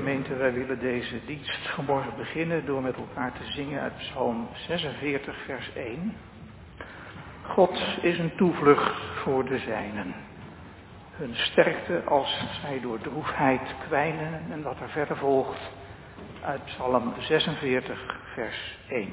gemeente, wij willen deze dienst vanmorgen beginnen door met elkaar te zingen uit Psalm 46, vers 1. God is een toevlucht voor de zijnen. Hun sterkte als zij door droefheid kwijnen. En wat er verder volgt uit Psalm 46, vers 1.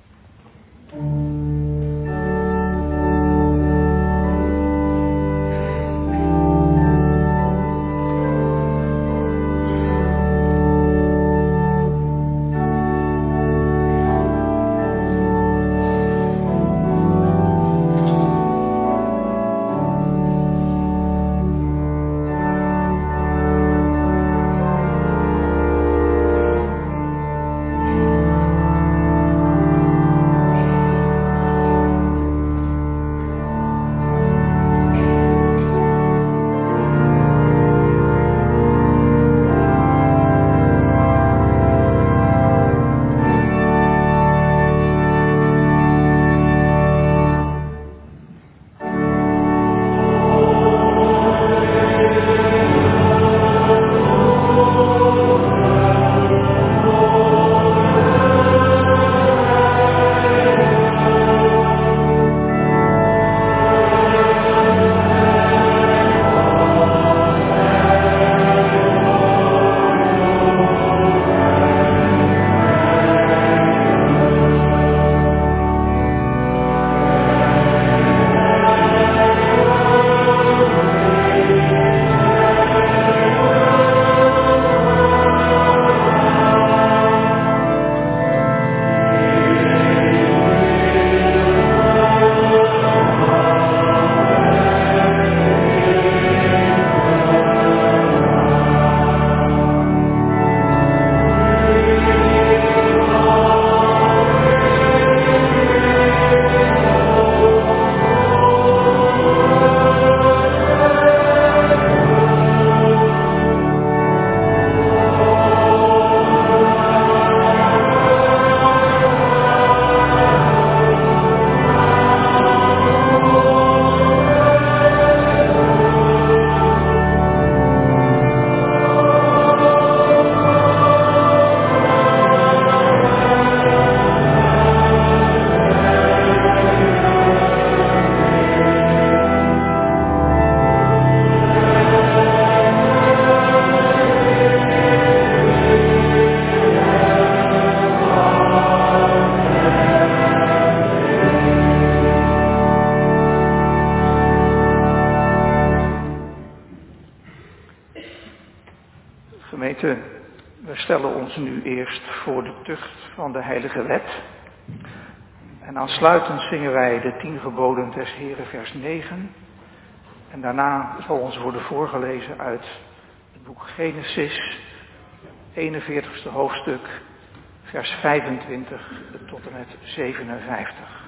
We stellen ons nu eerst voor de tucht van de heilige wet. En aansluitend zingen wij de 10 geboden des Heren, vers 9. En daarna zal ons worden voorgelezen uit het boek Genesis, 41ste hoofdstuk, vers 25 tot en met 57.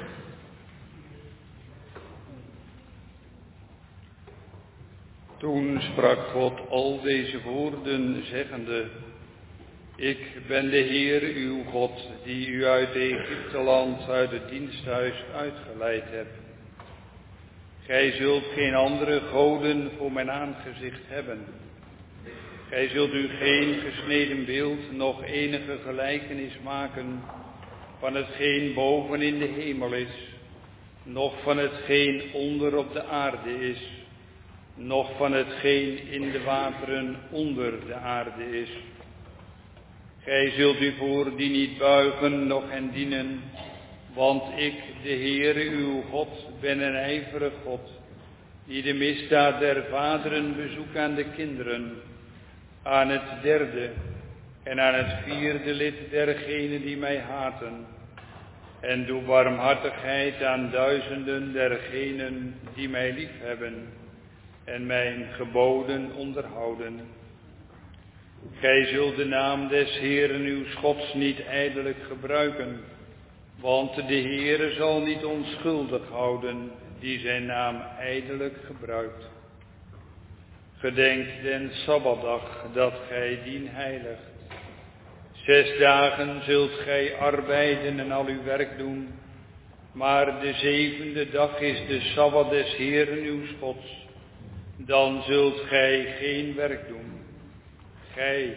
Toen sprak God al deze woorden, zeggende: Ik ben de Heer uw God, die u uit Egypteland, uit het diensthuis uitgeleid heb. Gij zult geen andere goden voor mijn aangezicht hebben. Gij zult u geen gesneden beeld, noch enige gelijkenis maken van hetgeen boven in de hemel is, noch van hetgeen onder op de aarde is, noch van hetgeen in de wateren onder de aarde is. Gij zult u voor die niet buigen, noch hen dienen, want ik, de Heere uw God, ben een ijverig God, die de misdaad der vaderen bezoekt aan de kinderen, aan het 3e en aan het 4e lid dergenen die mij haten, en doe barmhartigheid aan duizenden dergenen die mij liefhebben en mijn geboden onderhouden. Gij zult de naam des Heeren uw Gods niet ijdelijk gebruiken, want de Heere zal niet onschuldig houden die zijn naam ijdelijk gebruikt. Gedenk den Sabbatdag dat gij dien heiligt. 6 dagen zult gij arbeiden en al uw werk doen, maar de 7e dag is de Sabbat des Heeren uw Gods. Dan zult gij geen werk doen. Gij,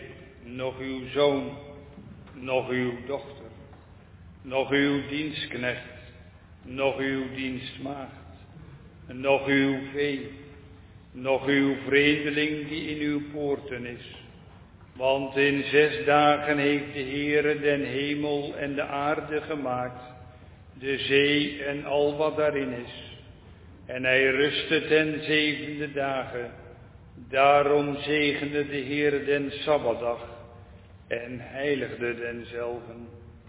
nog uw zoon, nog uw dochter, nog uw dienstknecht, nog uw dienstmaagd, nog uw vee, nog uw vreemdeling die in uw poorten is. Want in 6 dagen heeft de Heere den hemel en de aarde gemaakt, de zee en al wat daarin is. En hij rustte ten 7e dagen. Daarom zegende de Heere den Sabbatdag en heiligde denzelven.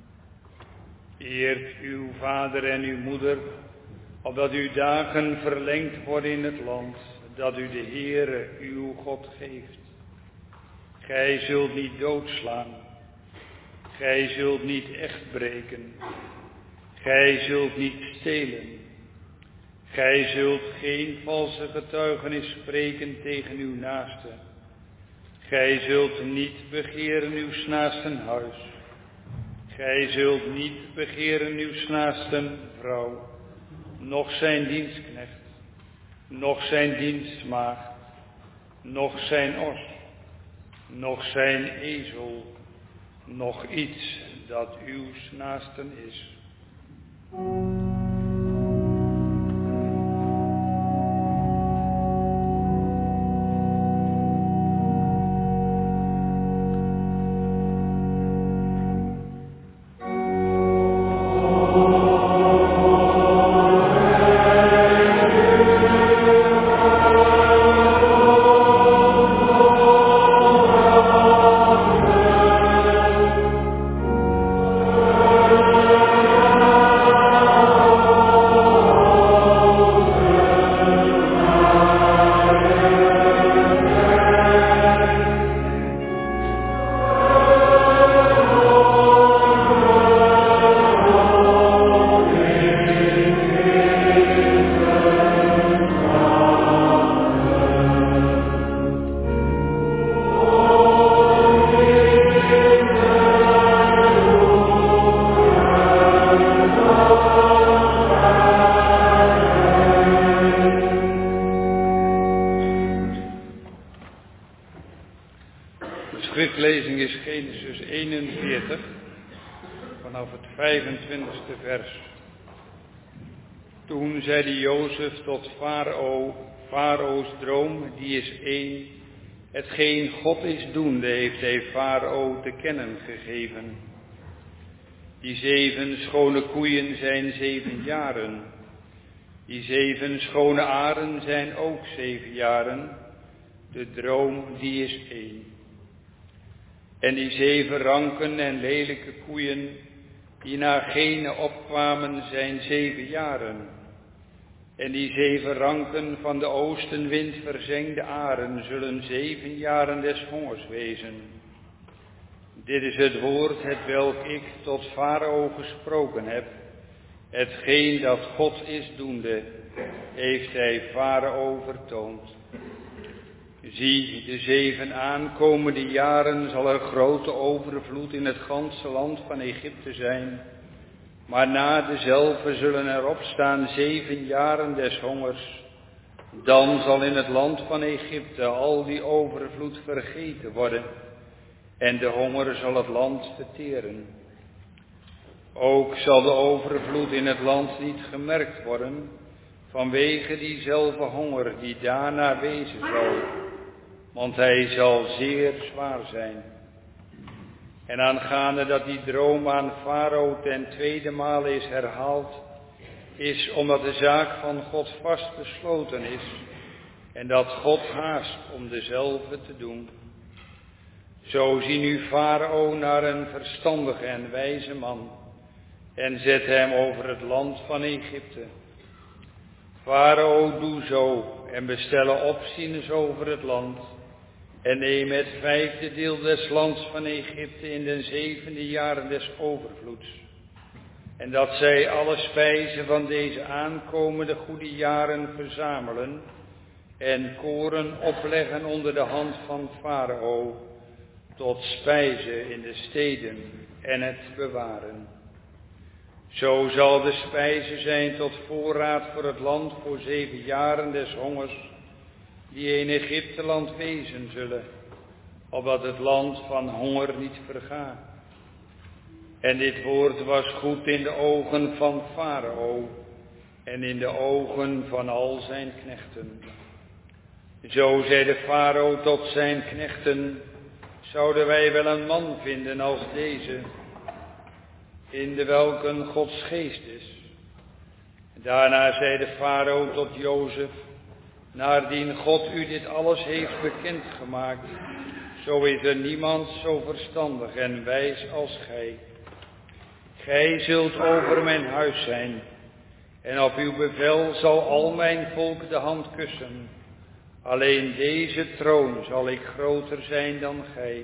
Eert uw vader en uw moeder, opdat uw dagen verlengd worden in het land, dat u de Heere uw God geeft. Gij zult niet doodslaan, gij zult niet echt breken, gij zult niet stelen, gij zult geen valse getuigenis spreken tegen uw naaste, gij zult niet begeren uw naasten huis, gij zult niet begeren uw naasten vrouw, noch zijn dienstknecht, noch zijn dienstmaagd, noch zijn os, noch zijn ezel, noch iets dat uw naasten is. Toen zeide Jozef tot Farao, Farao's droom, die is één. Hetgeen God is doende, heeft hij Farao te kennen gegeven. Die 7 schone koeien zijn 7 jaren. Die 7 schone aren zijn ook 7 jaren. De droom, die is één. En die 7 ranken en lelijke koeien, die naar gene opkwamen, zijn 7 jaren. En die 7 ranken van de oostenwind verzengde aren zullen 7 jaren des hongers wezen. Dit is het woord hetwelk ik tot Farao gesproken heb. Hetgeen dat God is doende, heeft hij Farao vertoond. Zie, de 7 aankomende jaren zal er grote overvloed in het ganse land van Egypte zijn. Maar na dezelve zullen er opstaan 7 jaren des hongers. Dan zal in het land van Egypte al die overvloed vergeten worden. En de honger zal het land verteren. Ook zal de overvloed in het land niet gemerkt worden, vanwege diezelfde honger die daarna wezen zal. Want hij zal zeer zwaar zijn. En aangaande dat die droom aan Farao ten 2e male is herhaald, is omdat de zaak van God vast besloten is en dat God haast om dezelfde te doen. Zo zie nu Farao naar een verstandige en wijze man en zet hem over het land van Egypte. Farao, doe zo en bestelle opzieners over het land. En neem het 5e deel des lands van Egypte in den 7e jaren des overvloeds. En dat zij alle spijzen van deze aankomende goede jaren verzamelen. En koren opleggen onder de hand van Farao. Tot spijze in de steden en het bewaren. Zo zal de spijze zijn tot voorraad voor het land voor 7 jaren des hongers, die in Egypteland wezen zullen, opdat het land van honger niet vergaat. En dit woord was goed in de ogen van Farao en in de ogen van al zijn knechten. Zo zei de Farao tot zijn knechten: zouden wij wel een man vinden als deze, in de welken Gods geest is? Daarna zei de Farao tot Jozef: naardien God u dit alles heeft bekendgemaakt, zo is er niemand zo verstandig en wijs als gij. Gij zult over mijn huis zijn, en op uw bevel zal al mijn volk de hand kussen. Alleen deze troon zal ik groter zijn dan gij.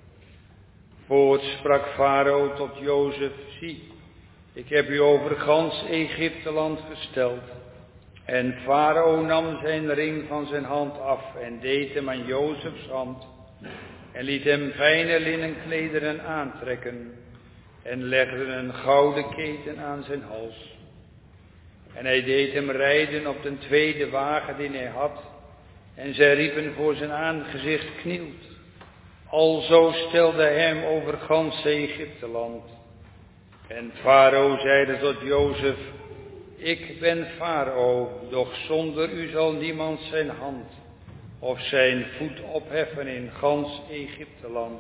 Voorts sprak Farao tot Jozef: zie, ik heb u over gans Egypteland gesteld. En Farao nam zijn ring van zijn hand af en deed hem aan Jozefs hand. En liet hem fijne linnen klederen aantrekken en legde een gouden keten aan zijn hals. En hij deed hem rijden op de tweede wagen die hij had. En zij riepen voor zijn aangezicht: knielt. Alzo stelde hij hem over gans Egypteland. En Farao zeide tot Jozef: ik ben Farao, doch zonder u zal niemand zijn hand of zijn voet opheffen in gans Egypteland.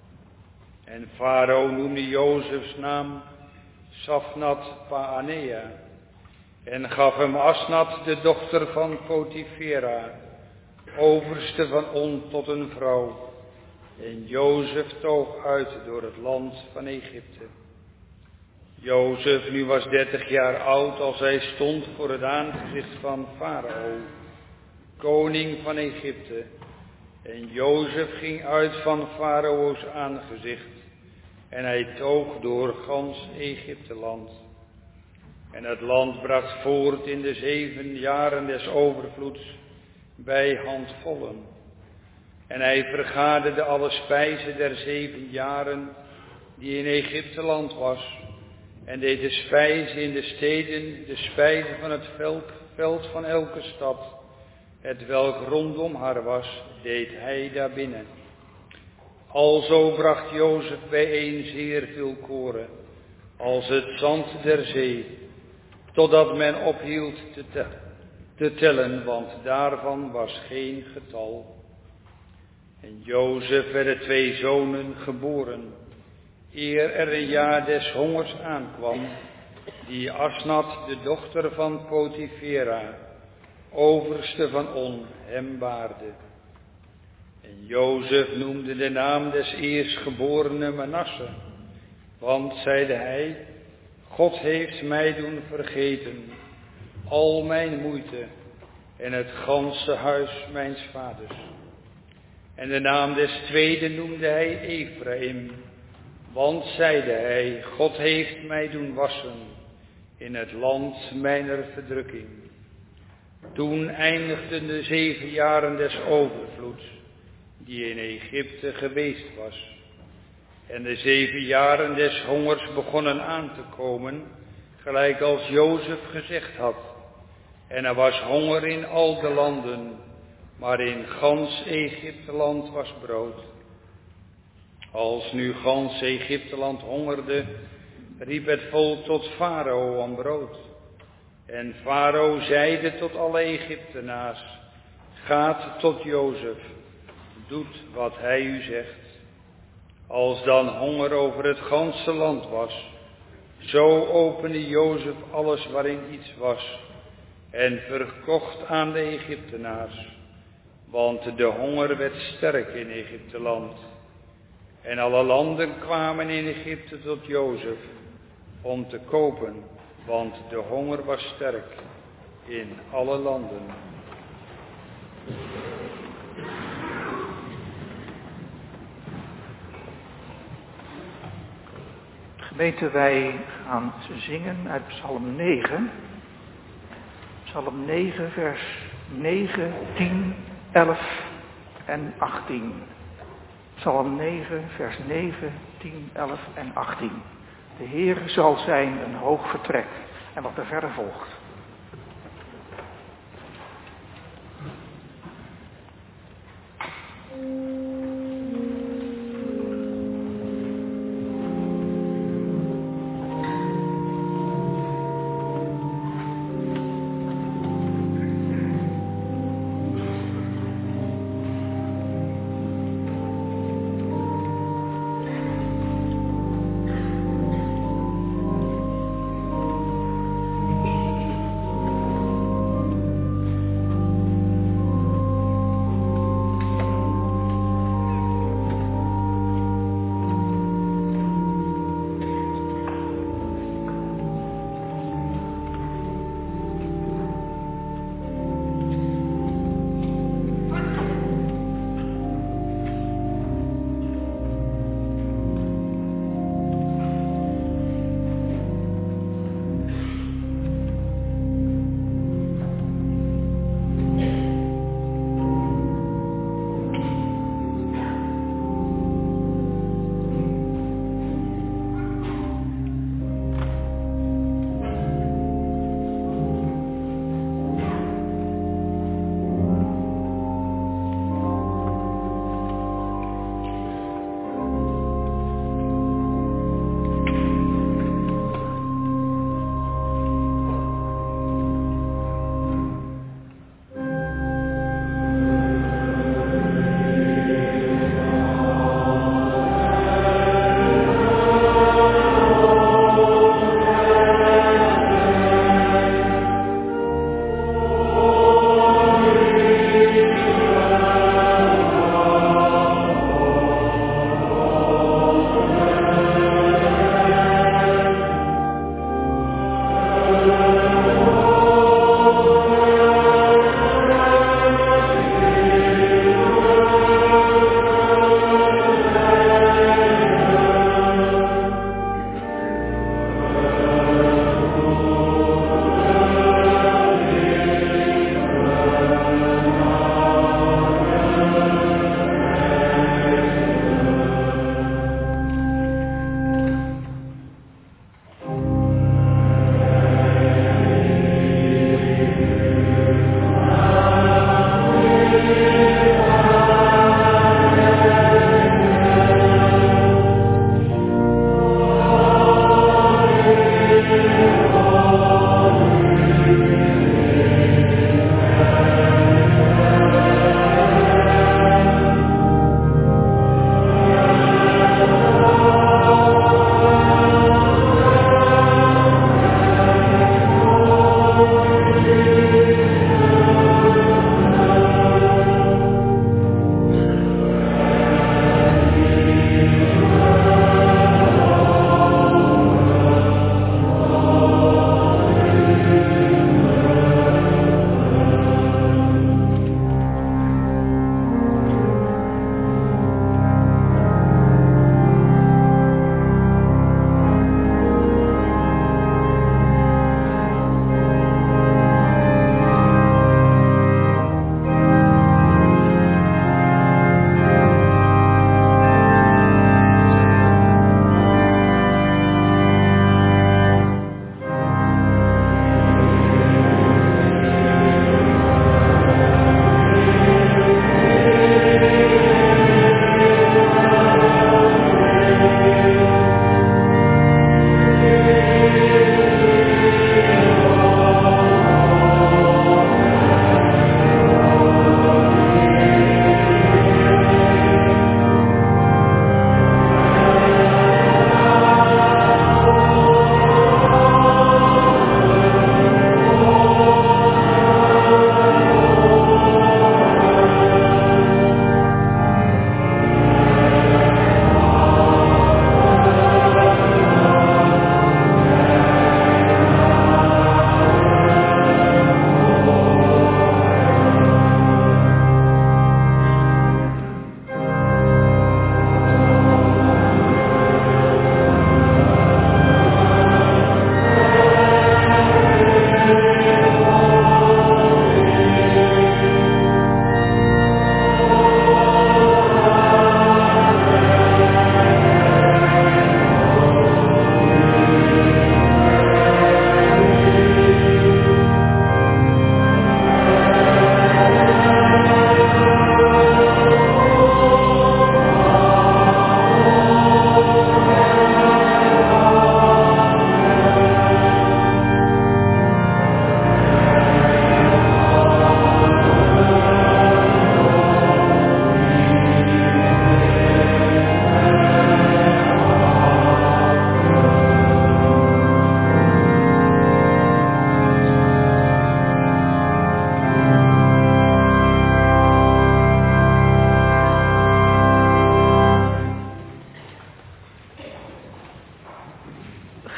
En Farao noemde Jozefs naam Safnat Paanea en gaf hem Asnat, de dochter van Potifera, overste van On, tot een vrouw. En Jozef toog uit door het land van Egypte. Jozef nu was 30 jaar oud als hij stond voor het aangezicht van Farao, koning van Egypte. En Jozef ging uit van Farao's aangezicht en hij toog door gans Egypteland. En het land bracht voort in de 7 jaren des overvloeds bij handvollen. En hij vergaderde alle spijzen der 7 jaren die in Egypteland was. En deed de spijzen in de steden, de spijzen van het veld van elke stad, het welk rondom haar was, deed hij daarbinnen. Alzo bracht Jozef bijeen zeer veel koren, als het zand der zee, totdat men ophield te tellen, want daarvan was geen getal. En Jozef werden 2 zonen geboren, eer er een jaar des hongers aankwam, die Asnat, de dochter van Potifera, overste van On, hem baarde. En Jozef noemde de naam des eerstgeborene Manasse, want, zeide hij, God heeft mij doen vergeten al mijn moeite en het ganse huis mijns vaders. En de naam des tweede noemde hij Ephraim, want, zeide hij, God heeft mij doen wassen in het land mijner verdrukking. Toen eindigden de 7 jaren des overvloeds, die in Egypte geweest was. En de 7 jaren des hongers begonnen aan te komen, gelijk als Jozef gezegd had. En er was honger in al de landen, maar in gans Egypteland was brood. Als nu gans Egypteland hongerde, riep het volk tot Farao om brood. En Farao zeide tot alle Egyptenaars: gaat tot Jozef, doet wat hij u zegt. Als dan honger over het ganse land was, zo opende Jozef alles waarin iets was en verkocht aan de Egyptenaars, want de honger werd sterk in Egypteland. En alle landen kwamen in Egypte tot Jozef om te kopen, want de honger was sterk in alle landen. Gemeente, wij gaan zingen uit Psalm 9. Psalm 9, vers 9, 10, 11 en 18. Psalm 9, vers 9, 10, 11 en 18. De Heer zal zijn een hoog vertrek. En wat er verder volgt.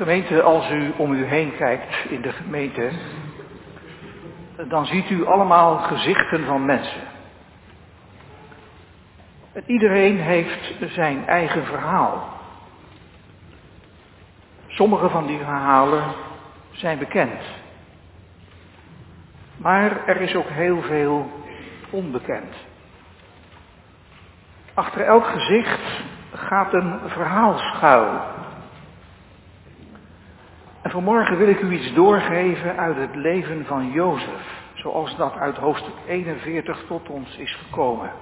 Gemeente, als u om u heen kijkt in de gemeente, dan ziet u allemaal gezichten van mensen. En iedereen heeft zijn eigen verhaal. Sommige van die verhalen zijn bekend. Maar er is ook heel veel onbekend. Achter elk gezicht gaat een verhaal schuil. En vanmorgen wil ik u iets doorgeven uit het leven van Jozef, zoals dat uit hoofdstuk 41 tot ons is gekomen.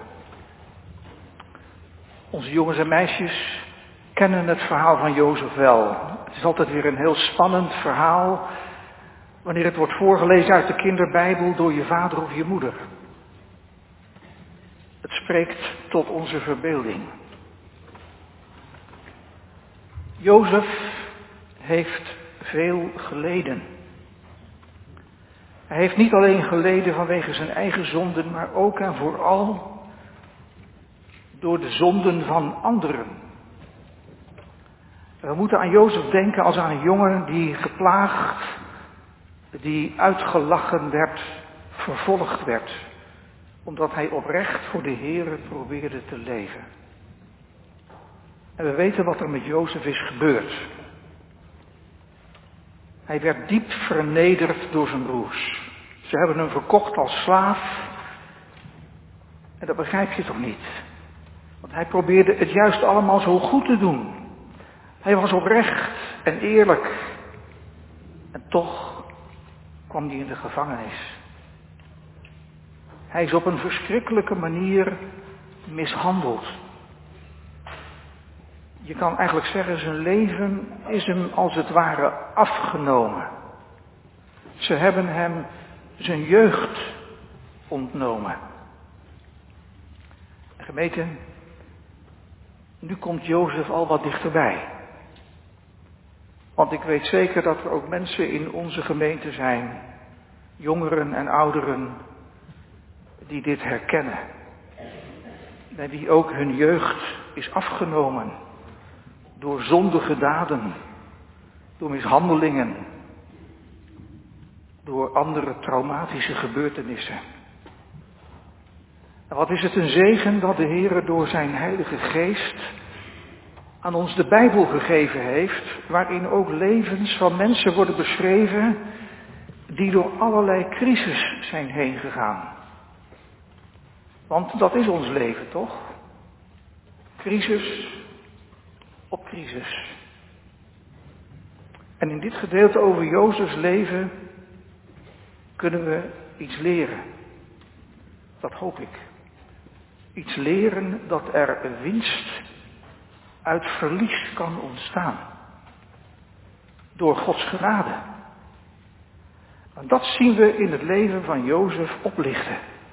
Onze jongens en meisjes kennen het verhaal van Jozef wel. Het is altijd weer een heel spannend verhaal wanneer het wordt voorgelezen uit de kinderbijbel door je vader of je moeder. Het spreekt tot onze verbeelding. Jozef heeft veel geleden. Hij heeft niet alleen geleden vanwege zijn eigen zonden, maar ook en vooral door de zonden van anderen. We moeten aan Jozef denken als aan een jongen die geplaagd, die uitgelachen werd, vervolgd werd, omdat hij oprecht voor de Heere probeerde te leven. En we weten wat er met Jozef is gebeurd. Hij werd diep vernederd door zijn broers. Ze hebben hem verkocht als slaaf. En dat begrijp je toch niet? Want hij probeerde het juist allemaal zo goed te doen. Hij was oprecht en eerlijk. En toch kwam hij in de gevangenis. Hij is op een verschrikkelijke manier mishandeld. Je kan eigenlijk zeggen, zijn leven is hem als het ware afgenomen. Ze hebben hem zijn jeugd ontnomen. Gemeente, nu komt Jozef al wat dichterbij. Want ik weet zeker dat er ook mensen in onze gemeente zijn, jongeren en ouderen, die dit herkennen. Bij wie ook hun jeugd is afgenomen. Door zondige daden, door mishandelingen, door andere traumatische gebeurtenissen. En wat is het een zegen dat de Heere door zijn Heilige Geest aan ons de Bijbel gegeven heeft, waarin ook levens van mensen worden beschreven die door allerlei crisis zijn heen gegaan. Want dat is ons leven, toch? Crisis op crisis. En in dit gedeelte over Jozefs leven kunnen we iets leren. Dat hoop ik. Iets leren dat er winst uit verlies kan ontstaan. Door Gods genade. En dat zien we in het leven van Jozef oplichten.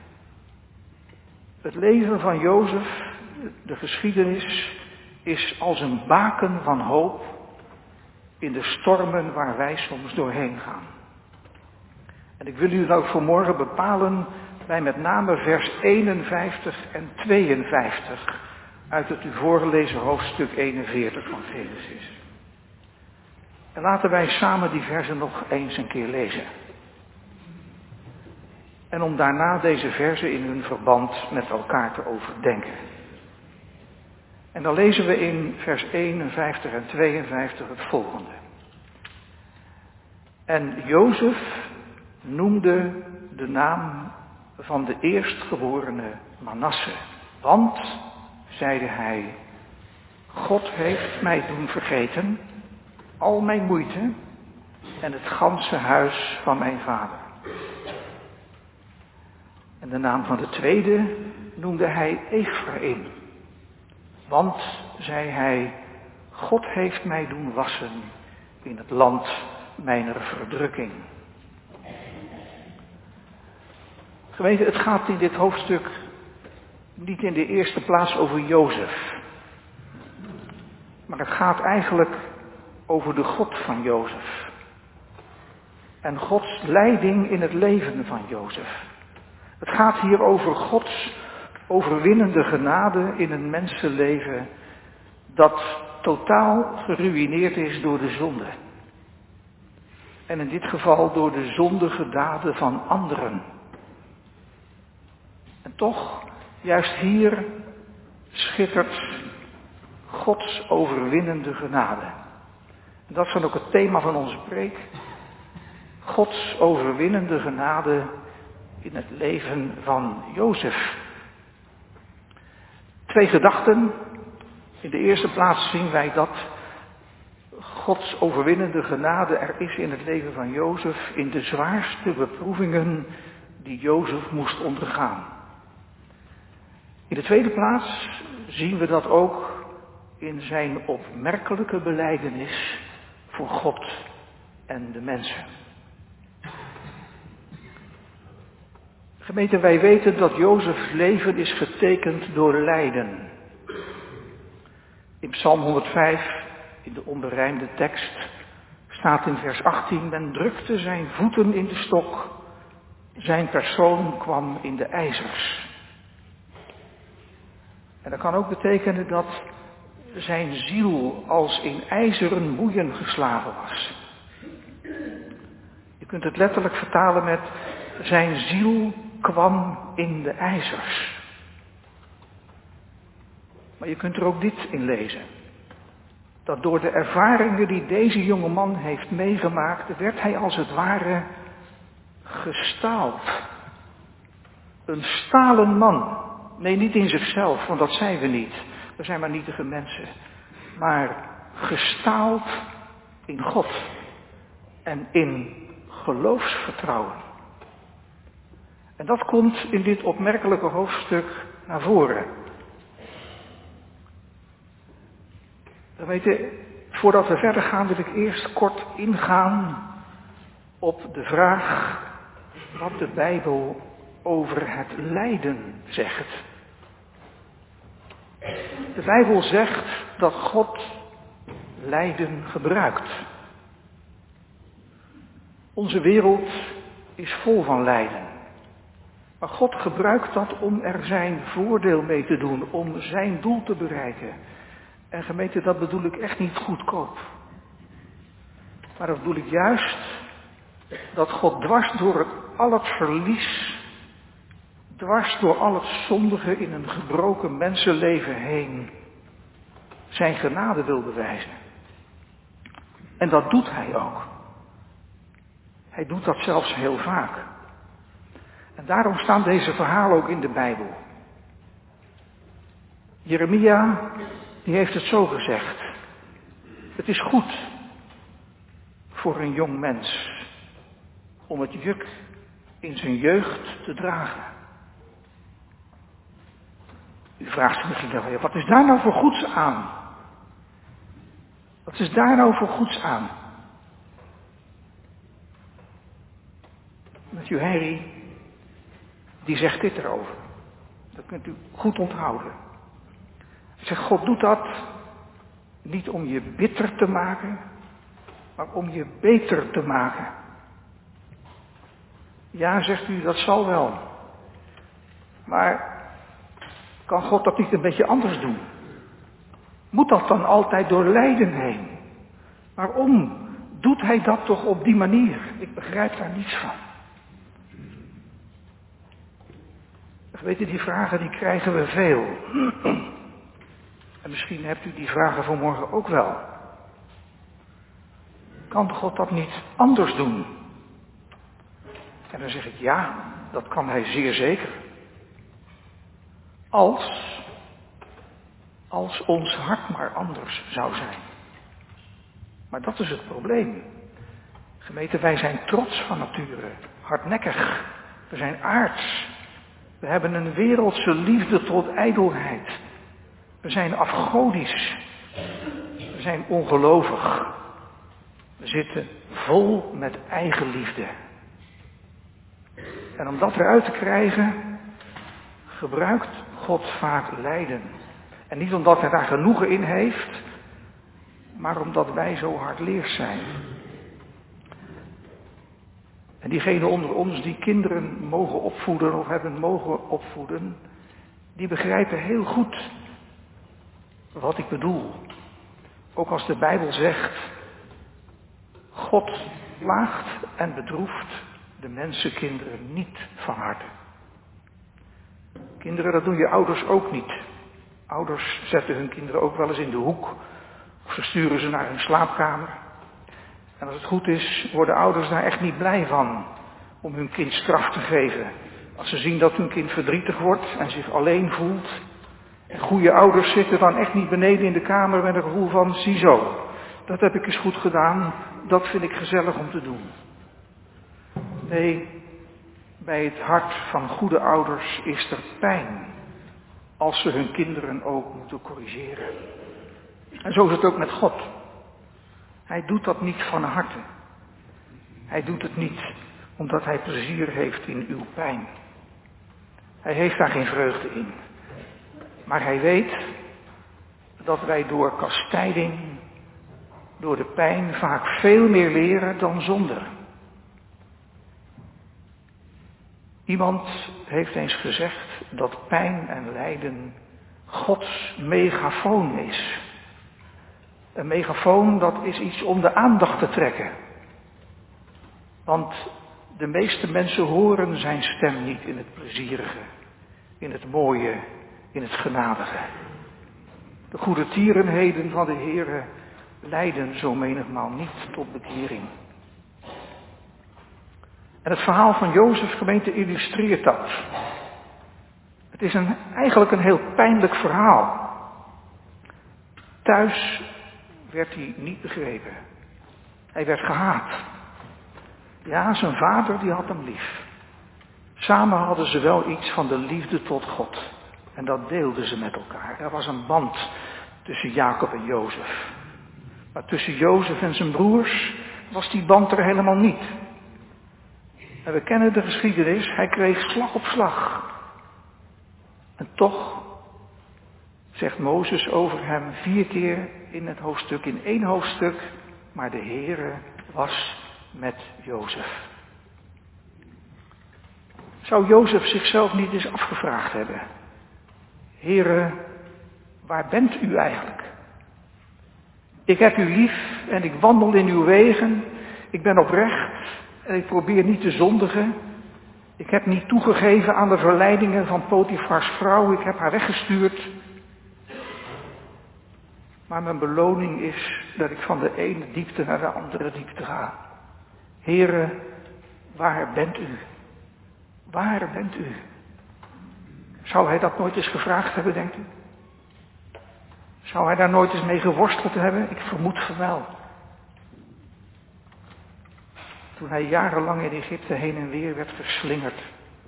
Het leven van Jozef, de geschiedenis, is als een baken van hoop in de stormen waar wij soms doorheen gaan. En ik wil u dan ook vanmorgen bepalen bij met name vers 51 en 52 uit het u voorgelezen hoofdstuk 41 van Genesis. En laten wij samen die versen nog eens een keer lezen. En om daarna deze versen in hun verband met elkaar te overdenken. En dan lezen we in vers 51 en 52 het volgende. En Jozef noemde de naam van de eerstgeborene Manasse. Want, zeide hij, God heeft mij doen vergeten, al mijn moeite en het ganse huis van mijn vader. En de naam van de tweede noemde hij Ephraim. Want, zei hij, God heeft mij doen wassen in het land mijner verdrukking. Gemeente, het gaat in dit hoofdstuk niet in de eerste plaats over Jozef. Maar het gaat eigenlijk over de God van Jozef. En Gods leiding in het leven van Jozef. Het gaat hier over Gods overwinnende genade in een mensenleven dat totaal geruïneerd is door de zonde. En in dit geval door de zondige daden van anderen. En toch, juist hier schittert Gods overwinnende genade. En dat is dan ook het thema van onze preek. Gods overwinnende genade in het leven van Jozef. 2 gedachten. In de eerste plaats zien wij dat Gods overwinnende genade er is in het leven van Jozef in de zwaarste beproevingen die Jozef moest ondergaan. In de tweede plaats zien we dat ook in zijn opmerkelijke belijdenis voor God en de mensen. Gemeente, wij weten dat Jozefs leven is getekend door lijden. In Psalm 105, in de onberijmde tekst, staat in vers 18, men drukte zijn voeten in de stok, zijn persoon kwam in de ijzers. En dat kan ook betekenen dat zijn ziel als in ijzeren boeien geslagen was. Je kunt het letterlijk vertalen met zijn ziel kwam in de ijzers. Maar je kunt er ook dit in lezen. Dat door de ervaringen die deze jonge man heeft meegemaakt, werd hij als het ware gestaald. Een stalen man. Nee, niet in zichzelf, want dat zijn we niet. We zijn maar nietige mensen. Maar gestaald in God. En in geloofsvertrouwen. En dat komt in dit opmerkelijke hoofdstuk naar voren. Dan weet je, voordat we verder gaan wil ik eerst kort ingaan op de vraag wat de Bijbel over het lijden zegt. De Bijbel zegt dat God lijden gebruikt. Onze wereld is vol van lijden. Maar God gebruikt dat om er zijn voordeel mee te doen, om zijn doel te bereiken. En gemeente, dat bedoel ik echt niet goedkoop. Maar dat bedoel ik juist dat God dwars door al het verlies, dwars door al het zondige in een gebroken mensenleven heen, zijn genade wil bewijzen. En dat doet hij ook. Hij doet dat zelfs heel vaak. En daarom staan deze verhalen ook in de Bijbel. Jeremia, die heeft het zo gezegd. Het is goed voor een jong mens om het juk in zijn jeugd te dragen. U vraagt zich misschien wel, wat is daar nou voor goeds aan? Wat is daar nou voor goeds aan? Matthew Henry, die zegt dit erover. Dat kunt u goed onthouden. Hij zegt, God doet dat niet om je bitter te maken, maar om je beter te maken. Ja, zegt u, dat zal wel. Maar kan God dat niet een beetje anders doen? Moet dat dan altijd door lijden heen? Waarom doet hij dat toch op die manier? Ik begrijp daar niets van. Weet je, die vragen die krijgen we veel. En misschien hebt u die vragen vanmorgen ook wel. Kan God dat niet anders doen? En dan zeg ik ja, dat kan hij zeer zeker. Als ons hart maar anders zou zijn. Maar dat is het probleem. Gemeente, wij zijn trots van nature, hardnekkig. We zijn aards. We hebben een wereldse liefde tot ijdelheid. We zijn afgodisch. We zijn ongelovig. We zitten vol met eigenliefde. En om dat eruit te krijgen, gebruikt God vaak lijden. En niet omdat hij daar genoegen in heeft, maar omdat wij zo hardleers zijn. En diegenen onder ons die kinderen mogen opvoeden of hebben mogen opvoeden, die begrijpen heel goed wat ik bedoel. Ook als de Bijbel zegt, God plaagt en bedroeft de mensenkinderen niet van harte. Kinderen, dat doen je ouders ook niet. Ouders zetten hun kinderen ook wel eens in de hoek. Of ze sturen ze naar hun slaapkamer. En als het goed is, worden ouders daar echt niet blij van. Om hun kind straf te geven. Als ze zien dat hun kind verdrietig wordt en zich alleen voelt. En goede ouders zitten dan echt niet beneden in de kamer met een gevoel van, ziezo, dat heb ik eens goed gedaan, dat vind ik gezellig om te doen. Nee, bij het hart van goede ouders is er pijn, als ze hun kinderen ook moeten corrigeren. En zo is het ook met God. Hij doet dat niet van harte. Hij doet het niet omdat hij plezier heeft in uw pijn. Hij heeft daar geen vreugde in. Maar hij weet dat wij door kastijding, door de pijn, vaak veel meer leren dan zonder. Iemand heeft eens gezegd dat pijn en lijden Gods megafoon is. Een megafoon, dat is iets om de aandacht te trekken. Want de meeste mensen horen zijn stem niet in het plezierige, in het mooie, in het genadige. De goede tierenheden van de Heere leiden zo menigmaal niet tot bekering. En het verhaal van Jozef, gemeente, illustreert dat. Het is eigenlijk een heel pijnlijk verhaal. Thuis werd hij niet begrepen. Hij werd gehaat. Ja, zijn vader die had hem lief. Samen hadden ze wel iets van de liefde tot God. En dat deelden ze met elkaar. Er was een band tussen Jacob en Jozef. Maar tussen Jozef en zijn broers was die band er helemaal niet. En we kennen de geschiedenis, hij kreeg slag op slag. En toch zegt Mozes over hem 4 keer in het hoofdstuk, in 1 hoofdstuk, maar de Heere was met Jozef. Zou Jozef zichzelf niet eens afgevraagd hebben? Heere, waar bent u eigenlijk? Ik heb u lief en ik wandel in uw wegen. Ik ben oprecht en ik probeer niet te zondigen. Ik heb niet toegegeven aan de verleidingen van Potifars vrouw. Ik heb haar weggestuurd. Maar mijn beloning is dat ik van de ene diepte naar de andere diepte ga. Heere, waar bent u? Waar bent u? Zou hij dat nooit eens gevraagd hebben, denkt u? Zou hij daar nooit eens mee geworsteld hebben? Ik vermoed van wel. Toen hij jarenlang in Egypte heen en weer werd verslingerd.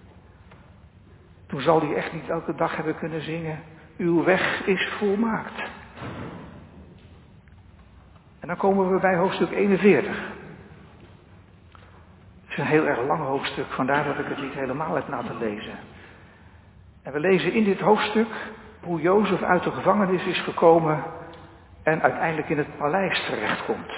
Toen zal hij echt niet elke dag hebben kunnen zingen. Uw weg is volmaakt. En dan komen we bij hoofdstuk 41. Het is een heel erg lang hoofdstuk, vandaar dat ik het niet helemaal heb laten lezen. En we lezen in dit hoofdstuk hoe Jozef uit de gevangenis is gekomen en uiteindelijk in het paleis terechtkomt.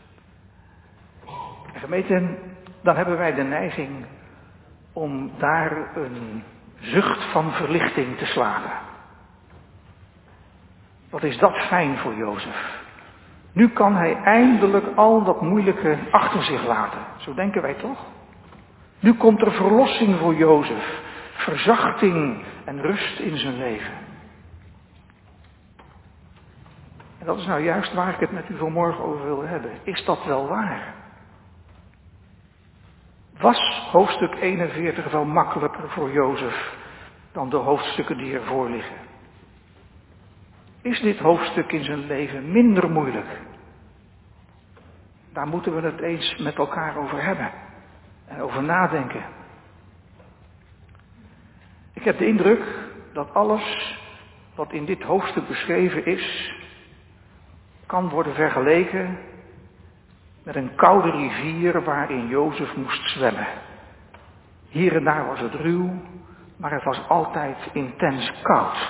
En gemeente, dan hebben wij de neiging om daar een zucht van verlichting te slagen. Wat is dat fijn voor Jozef. Nu kan hij eindelijk al dat moeilijke achter zich laten. Zo denken wij toch? Nu komt er verlossing voor Jozef. Verzachting en rust in zijn leven. En dat is nou juist waar ik het met u vanmorgen over wil hebben. Is dat wel waar? Was hoofdstuk 41 wel makkelijker voor Jozef dan de hoofdstukken die ervoor liggen? Is dit hoofdstuk in zijn leven minder moeilijk? Daar moeten we het eens met elkaar over hebben en over nadenken. Ik heb de indruk dat alles wat in dit hoofdstuk beschreven is, kan worden vergeleken met een koude rivier waarin Jozef moest zwemmen. Hier en daar was het ruw, maar het was altijd intens koud.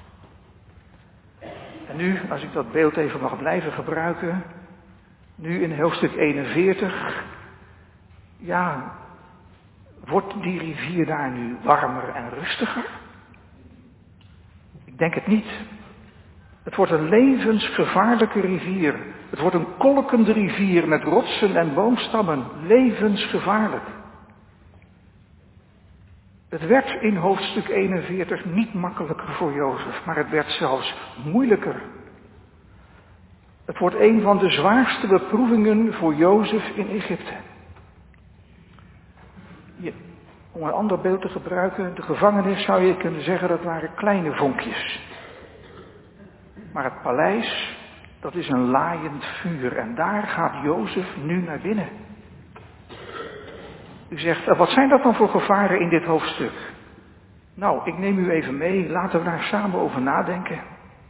En nu, als ik dat beeld even mag blijven gebruiken, nu in hoofdstuk 41, ja, wordt die rivier daar nu warmer en rustiger? Ik denk het niet. Het wordt een levensgevaarlijke rivier. Het wordt een kolkende rivier met rotsen en boomstammen. Levensgevaarlijk. Het werd in hoofdstuk 41 niet makkelijker voor Jozef, maar het werd zelfs moeilijker. Het wordt een van de zwaarste beproevingen voor Jozef in Egypte. Om een ander beeld te gebruiken, de gevangenis zou je kunnen zeggen dat waren kleine vonkjes. Maar het paleis, dat is een laaiend vuur en daar gaat Jozef nu naar binnen. U zegt, wat zijn dat dan voor gevaren in dit hoofdstuk? Nou, ik neem u even mee, laten we daar samen over nadenken.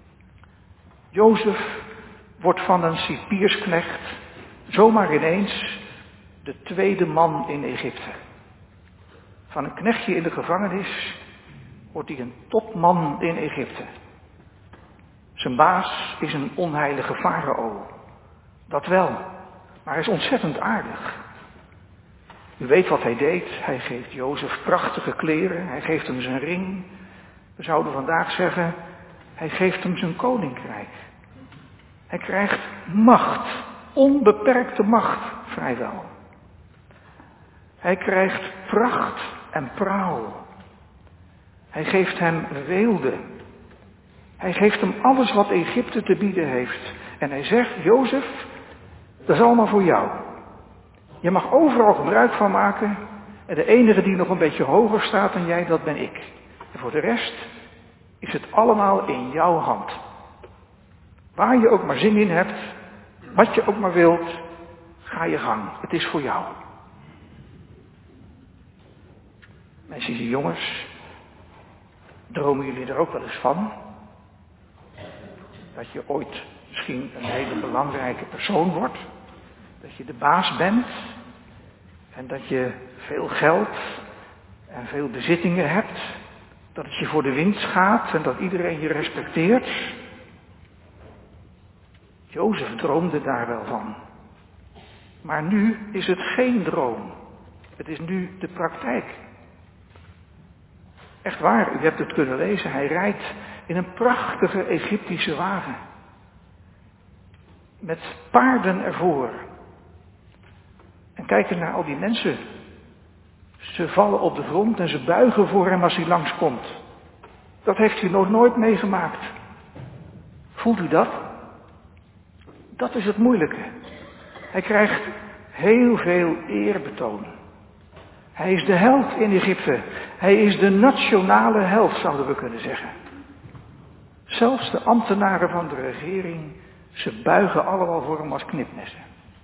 Jozef wordt van een cipiersknecht zomaar ineens de tweede man in Egypte. Van een knechtje in de gevangenis wordt hij een topman in Egypte. Zijn baas is een onheilige farao. Dat wel, maar hij is ontzettend aardig. U weet wat hij deed. Hij geeft Jozef prachtige kleren. Hij geeft hem zijn ring. We zouden vandaag zeggen, hij geeft hem zijn koninkrijk. Hij krijgt macht, onbeperkte macht, vrijwel. Hij krijgt pracht en praal. Hij geeft hem weelde. Hij geeft hem alles wat Egypte te bieden heeft. En hij zegt, Jozef, dat is allemaal voor jou. Je mag overal gebruik van maken. En de enige die nog een beetje hoger staat dan jij, dat ben ik. En voor de rest is het allemaal in jouw hand. Waar je ook maar zin in hebt, wat je ook maar wilt, ga je gang. Het is voor jou. Meisjes en jongens, dromen jullie er ook wel eens van? Dat je ooit misschien een hele belangrijke persoon wordt. Dat je de baas bent. En dat je veel geld en veel bezittingen hebt. Dat het je voor de wind gaat en dat iedereen je respecteert. Jozef droomde daar wel van. Maar nu is het geen droom. Het is nu de praktijk. Echt waar, u hebt het kunnen lezen. Hij rijdt in een prachtige Egyptische wagen. Met paarden ervoor. En kijken naar al die mensen. Ze vallen op de grond en ze buigen voor hem als hij langskomt. Dat heeft u nog nooit meegemaakt. Voelt u dat? Dat is het moeilijke. Hij krijgt heel veel eerbetoon. Hij is de held in Egypte. Hij is de nationale held, zouden we kunnen zeggen. Zelfs de ambtenaren van de regering, ze buigen allemaal voor hem als knipmessen.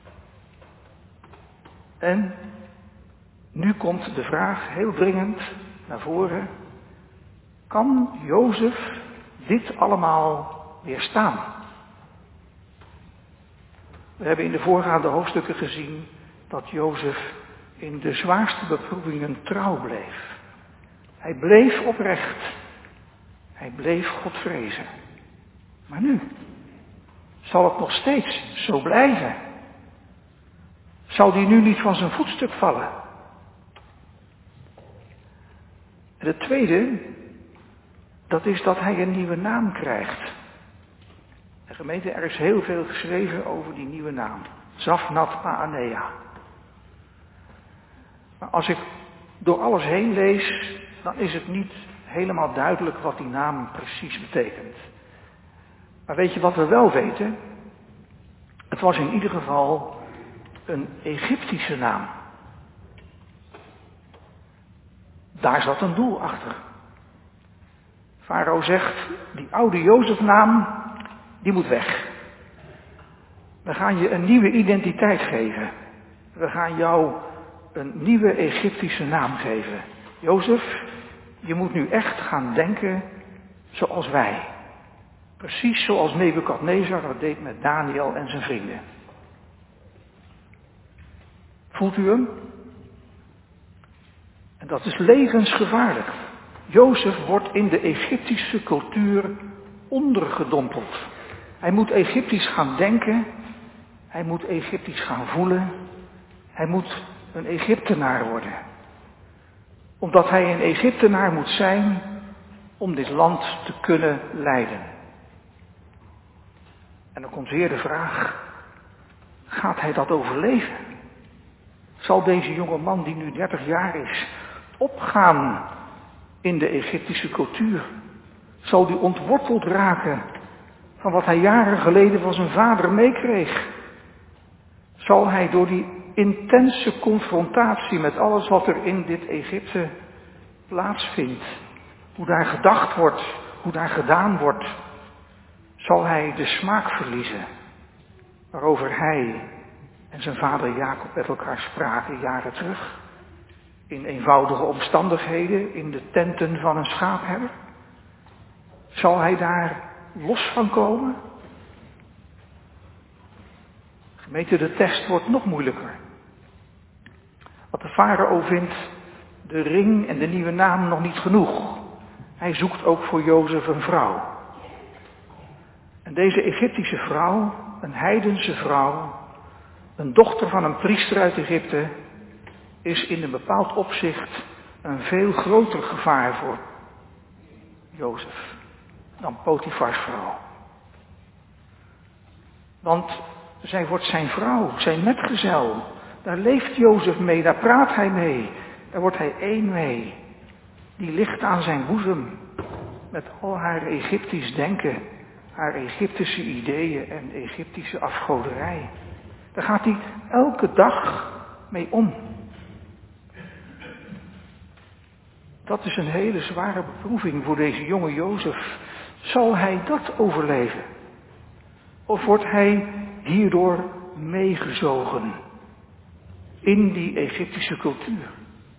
En nu komt de vraag heel dringend naar voren. Kan Jozef dit allemaal weerstaan? We hebben in de voorgaande hoofdstukken gezien dat Jozef in de zwaarste beproevingen trouw bleef. Hij bleef oprecht. Hij bleef God vrezen. Maar nu zal het nog steeds zo blijven. Zal hij nu niet van zijn voetstuk vallen? En het tweede, dat is dat hij een nieuwe naam krijgt. De gemeente, er is heel veel geschreven over die nieuwe naam. Zafnat Paanea. Maar als ik door alles heen lees, dan is het niet helemaal duidelijk wat die naam precies betekent. Maar weet je wat we wel weten? Het was in ieder geval een Egyptische naam. Daar zat een doel achter. Farao zegt, die oude Jozefnaam, die moet weg. We gaan je een nieuwe identiteit geven. We gaan jou een nieuwe Egyptische naam geven. Jozef, je moet nu echt gaan denken zoals wij. Precies zoals Nebukadnezar dat deed met Daniel en zijn vrienden. Voelt u hem? En dat is levensgevaarlijk. Jozef wordt in de Egyptische cultuur ondergedompeld. Hij moet Egyptisch gaan denken. Hij moet Egyptisch gaan voelen. Hij moet een Egyptenaar worden. Omdat hij een Egyptenaar moet zijn om dit land te kunnen leiden. En dan komt weer de vraag, gaat hij dat overleven? Zal deze jonge man die nu 30 jaar is, opgaan in de Egyptische cultuur? Zal die ontworteld raken van wat hij jaren geleden van zijn vader meekreeg? Zal hij door die intense confrontatie met alles wat er in dit Egypte plaatsvindt, hoe daar gedacht wordt, hoe daar gedaan wordt, zal hij de smaak verliezen waarover hij en zijn vader Jacob met elkaar spraken jaren terug, in eenvoudige omstandigheden in de tenten van een schaapherder? Zal hij daar los van komen? Gemeente, de test wordt nog moeilijker. Want de farao vindt de ring en de nieuwe naam nog niet genoeg. Hij zoekt ook voor Jozef een vrouw. En deze Egyptische vrouw, een heidense vrouw, een dochter van een priester uit Egypte, is in een bepaald opzicht een veel groter gevaar voor Jozef dan Potifars vrouw. Want zij wordt zijn vrouw, zijn metgezel. Daar leeft Jozef mee, daar praat hij mee. Daar wordt hij één mee. Die ligt aan zijn boezem met al haar Egyptisch denken, haar Egyptische ideeën en Egyptische afgoderij. Daar gaat hij elke dag mee om. Dat is een hele zware beproeving voor deze jonge Jozef. Zal hij dat overleven? Of wordt hij hierdoor meegezogen in die Egyptische cultuur?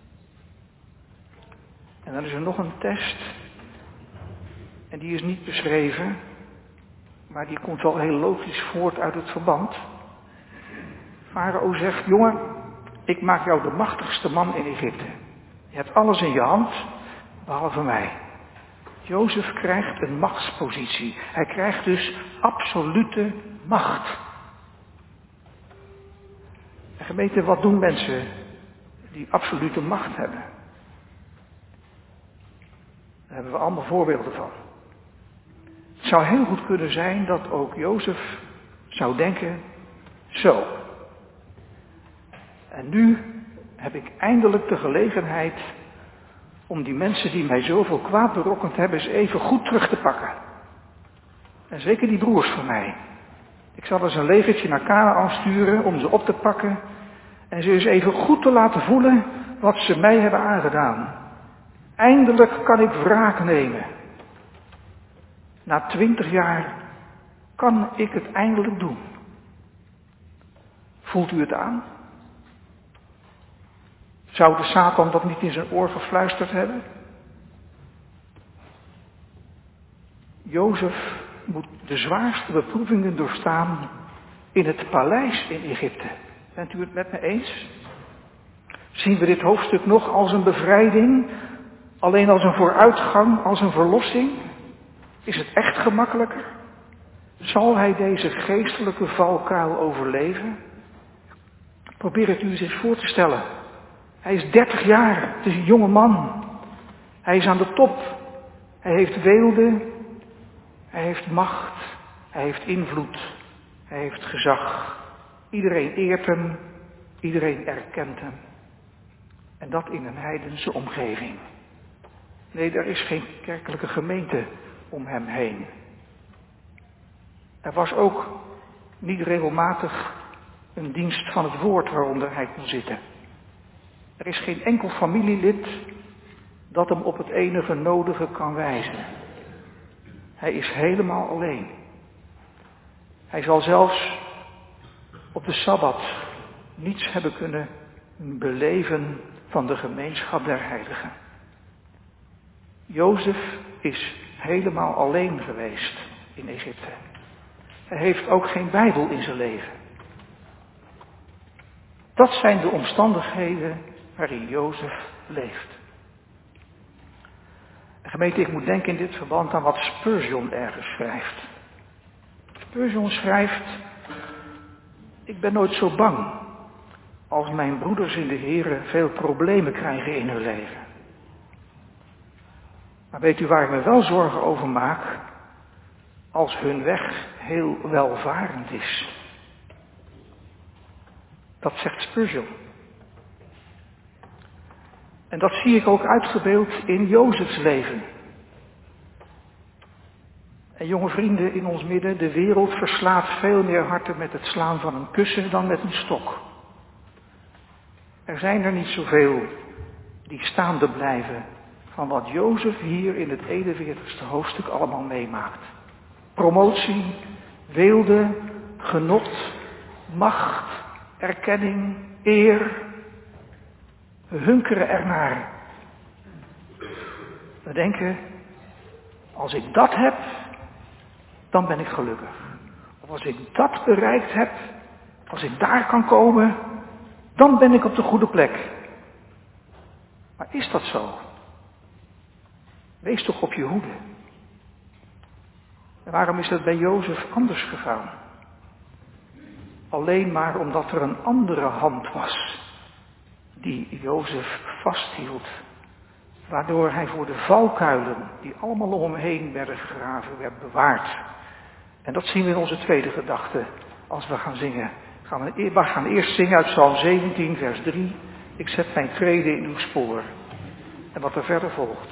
En dan is er nog een test. En die is niet beschreven, maar die komt wel heel logisch voort uit het verband. Farao zegt, jongen, ik maak jou de machtigste man in Egypte. Je hebt alles in je hand, behalve mij. Jozef krijgt een machtspositie. Hij krijgt dus absolute macht. En gemeente, wat doen mensen die absolute macht hebben? Daar hebben we allemaal voorbeelden van. Het zou heel goed kunnen zijn dat ook Jozef zou denken, zo. En nu heb ik eindelijk de gelegenheid om die mensen die mij zoveel kwaad berokkend hebben, eens even goed terug te pakken. En zeker die broers van mij. Ik zal eens een legertje naar Kanaan sturen om ze op te pakken en ze eens even goed te laten voelen wat ze mij hebben aangedaan. Eindelijk kan ik wraak nemen. Na 20 jaar kan ik het eindelijk doen. Voelt u het aan? Zou de Satan dat niet in zijn oor gefluisterd hebben? Jozef moet de zwaarste beproevingen doorstaan in het paleis in Egypte. Bent u het met me eens? Zien we dit hoofdstuk nog als een bevrijding? Alleen als een vooruitgang, als een verlossing? Is het echt gemakkelijker? Zal hij deze geestelijke valkuil overleven? Probeer het u eens voor te stellen. Hij is 30 jaar, het is een jonge man. Hij is aan de top. Hij heeft weelde. Hij heeft macht. Hij heeft invloed. Hij heeft gezag. Iedereen eert hem. Iedereen erkent hem. En dat in een heidense omgeving. Nee, er is geen kerkelijke gemeente om hem heen. Er was ook niet regelmatig een dienst van het woord waaronder hij kon zitten. Er is geen enkel familielid dat hem op het enige nodige kan wijzen. Hij is helemaal alleen. Hij zal zelfs op de Sabbat niets hebben kunnen beleven van de gemeenschap der heiligen. Jozef is helemaal alleen geweest in Egypte. Hij heeft ook geen Bijbel in zijn leven. Dat zijn de omstandigheden waarin Jozef leeft. En gemeente, ik moet denken in dit verband aan wat Spurgeon ergens schrijft. Spurgeon schrijft, ik ben nooit zo bang als mijn broeders in de Here veel problemen krijgen in hun leven. Maar weet u waar ik me wel zorgen over maak? als hun weg heel welvarend is. Dat zegt Spurgeon. En dat zie ik ook uitgebeeld in Jozefs leven. En jonge vrienden in ons midden, de wereld verslaat veel meer harten met het slaan van een kussen dan met een stok. Er zijn er niet zoveel die staande blijven van wat Jozef hier in het 41ste hoofdstuk allemaal meemaakt. Promotie, weelde, genot, macht, erkenning, eer. We hunkeren ernaar. We denken, als ik dat heb, dan ben ik gelukkig. Of als ik dat bereikt heb, als ik daar kan komen, dan ben ik op de goede plek. Maar is dat zo? Wees toch op je hoede. En waarom is dat bij Jozef anders gegaan? Alleen maar omdat er een andere hand was die Jozef vasthield. Waardoor hij voor de valkuilen die allemaal om hem heen werden gegraven, werd bewaard. En dat zien we in onze tweede gedachte als we gaan zingen. We gaan eerst zingen uit Psalm 17 vers 3. Ik zet mijn treden in uw spoor. En wat er verder volgt.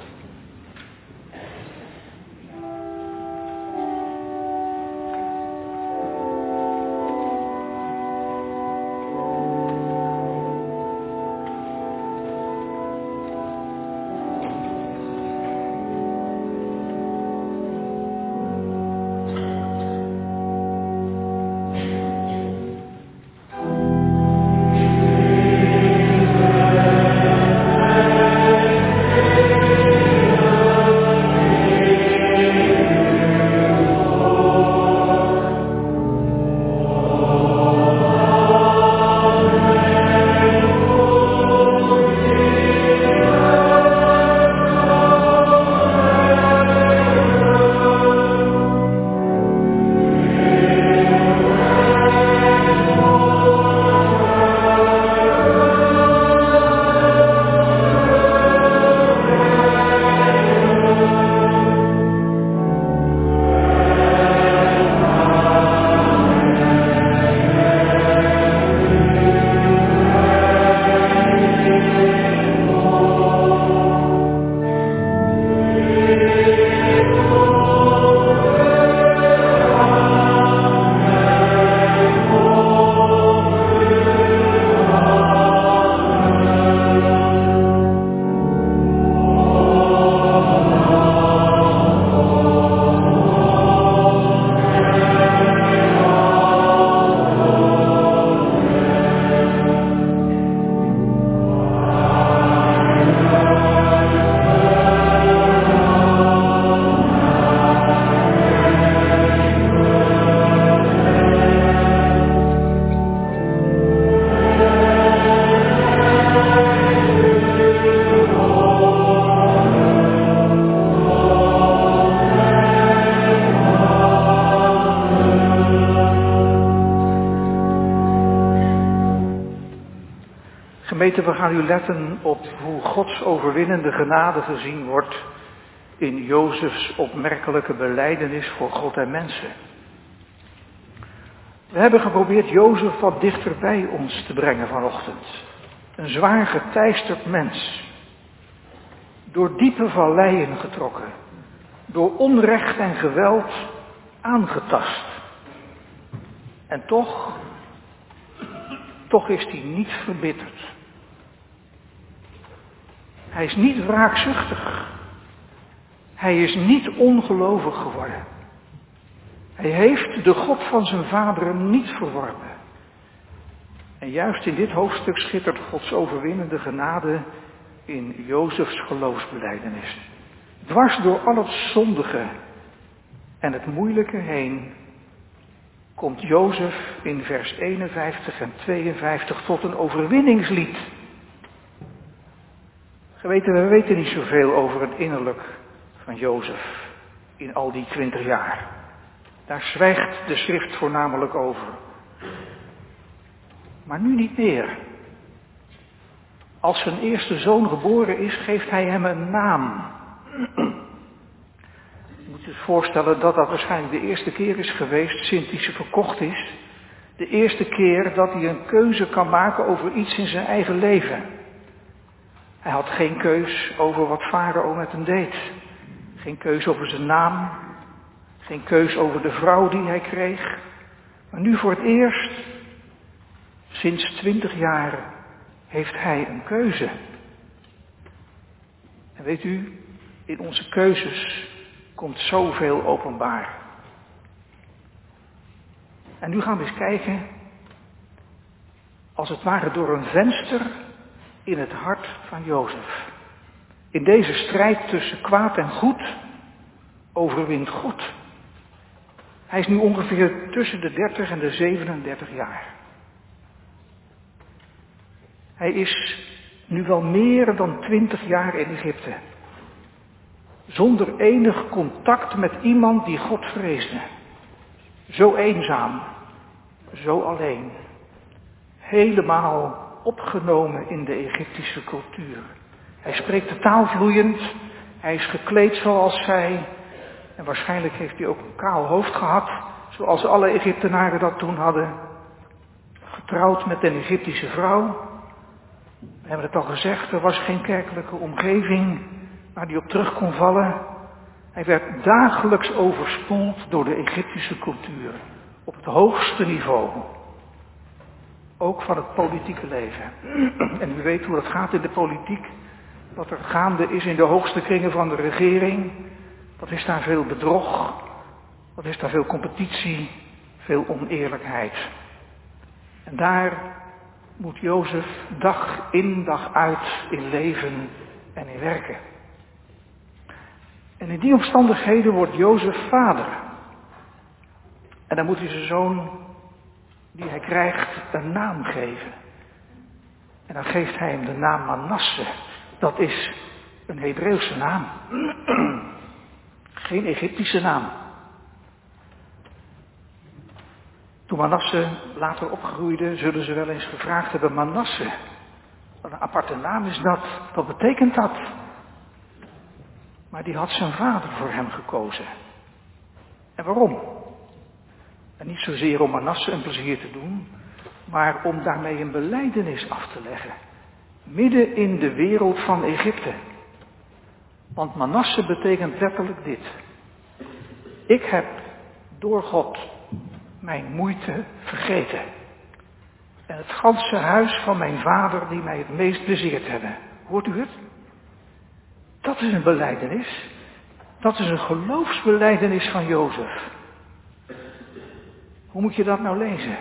Gemeente, we gaan u letten op hoe Gods overwinnende genade gezien wordt in Jozefs opmerkelijke belijdenis voor God en mensen. We hebben geprobeerd Jozef wat dichter bij ons te brengen vanochtend. Een zwaar geteisterd mens. Door diepe valleien getrokken. Door onrecht en geweld aangetast. En toch is hij niet verbitterd. Hij is niet wraakzuchtig. Hij is niet ongelovig geworden. Hij heeft de God van zijn vaderen niet verworpen. En juist in dit hoofdstuk schittert Gods overwinnende genade in Jozefs geloofsbelijdenis. Dwars door al het zondige en het moeilijke heen komt Jozef in vers 51 en 52 tot een overwinningslied. We weten niet zoveel over het innerlijk van Jozef in al die 20 jaar. Daar zwijgt de schrift voornamelijk over. Maar nu niet meer. Als zijn eerste zoon geboren is, geeft hij hem een naam. Je moet dus voorstellen dat dat waarschijnlijk de eerste keer is geweest sinds hij ze verkocht is. De eerste keer dat hij een keuze kan maken over iets in zijn eigen leven. Hij had geen keus over wat Farao met hem deed. Geen keus over zijn naam. Geen keus over de vrouw die hij kreeg. Maar nu voor het eerst, sinds 20 jaar, heeft hij een keuze. En weet u, in onze keuzes komt zoveel openbaar. En nu gaan we eens kijken, als het ware door een venster in het hart van Jozef. In deze strijd tussen kwaad en goed overwint goed. Hij is nu ongeveer tussen de 30 en de 37 jaar. Hij is nu wel meer dan 20 jaar in Egypte. Zonder enig contact met iemand die God vreesde. Zo eenzaam, zo alleen. Helemaal opgenomen in de Egyptische cultuur. Hij spreekt de taal vloeiend. Hij is gekleed zoals zij. En waarschijnlijk heeft hij ook een kaal hoofd gehad. Zoals alle Egyptenaren dat toen hadden. Getrouwd met een Egyptische vrouw. We hebben het al gezegd, er was geen kerkelijke omgeving waar hij op terug kon vallen. Hij werd dagelijks overspoeld door de Egyptische cultuur. Op het hoogste niveau. Ook van het politieke leven. En u weet hoe dat gaat in de politiek. Wat er gaande is in de hoogste kringen van de regering. Wat is daar veel bedrog. Wat is daar veel competitie. Veel oneerlijkheid. En daar moet Jozef dag in dag uit in leven en in werken. En in die omstandigheden wordt Jozef vader. En dan moet hij zijn zoon, die hij krijgt, een naam geven. En dan geeft hij hem de naam Manasse. Dat is een Hebreeuwse naam. Geen Egyptische naam. Toen Manasse later opgroeide, zullen ze wel eens gevraagd hebben: Manasse, wat een aparte naam is dat, wat betekent dat? Maar die had zijn vader voor hem gekozen. En waarom? En niet zozeer om Manasse een plezier te doen, maar om daarmee een belijdenis af te leggen. Midden in de wereld van Egypte. Want Manasse betekent letterlijk dit. Ik heb door God mijn moeite vergeten. En het ganse huis van mijn vader die mij het meest bezeerd hebben. Hoort u het? Dat is een belijdenis. Dat is een geloofsbelijdenis van Jozef. Hoe moet je dat nou lezen?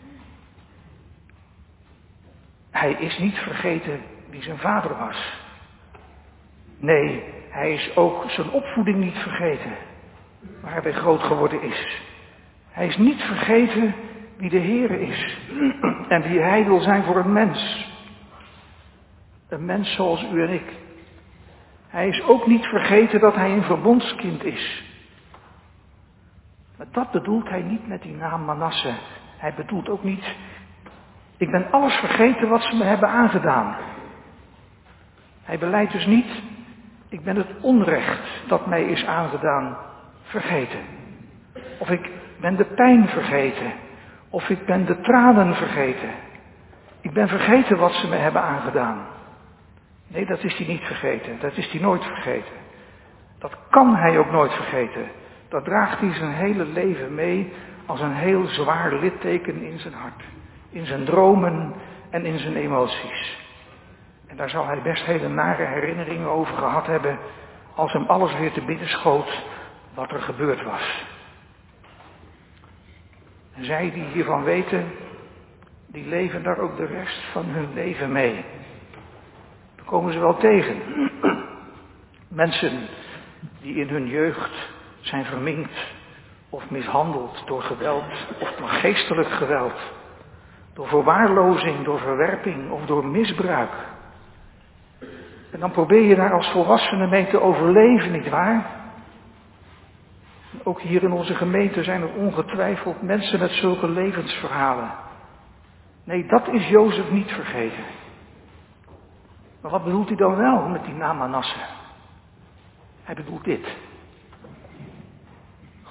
Hij is niet vergeten wie zijn vader was. Nee, hij is ook zijn opvoeding niet vergeten. Waar hij bij groot geworden is. Hij is niet vergeten wie de Heere is. En wie hij wil zijn voor een mens. Een mens zoals u en ik. Hij is ook niet vergeten dat hij een verbondskind is. Maar dat bedoelt hij niet met die naam Manasse. Hij bedoelt ook niet: ik ben alles vergeten wat ze me hebben aangedaan. Hij belijdt dus niet: ik ben het onrecht dat mij is aangedaan vergeten. Of ik ben de pijn vergeten. Of ik ben de tranen vergeten. Ik ben vergeten wat ze me hebben aangedaan. Nee, dat is hij niet vergeten. Dat is hij nooit vergeten. Dat kan hij ook nooit vergeten. Dat draagt hij zijn hele leven mee als een heel zwaar litteken in zijn hart. In zijn dromen en in zijn emoties. En daar zal hij best hele nare herinneringen over gehad hebben als hem alles weer te binnen schoot wat er gebeurd was. En zij die hiervan weten, die leven daar ook de rest van hun leven mee. Dan komen ze wel tegen. Mensen die in hun jeugd zijn verminkt of mishandeld door geweld of door geestelijk geweld. Door verwaarlozing, door verwerping of door misbruik. En dan probeer je daar als volwassene mee te overleven, nietwaar? Ook hier in onze gemeente zijn er ongetwijfeld mensen met zulke levensverhalen. Nee, dat is Jozef niet vergeten. Maar wat bedoelt hij dan wel met die naam Manasse? Hij bedoelt dit.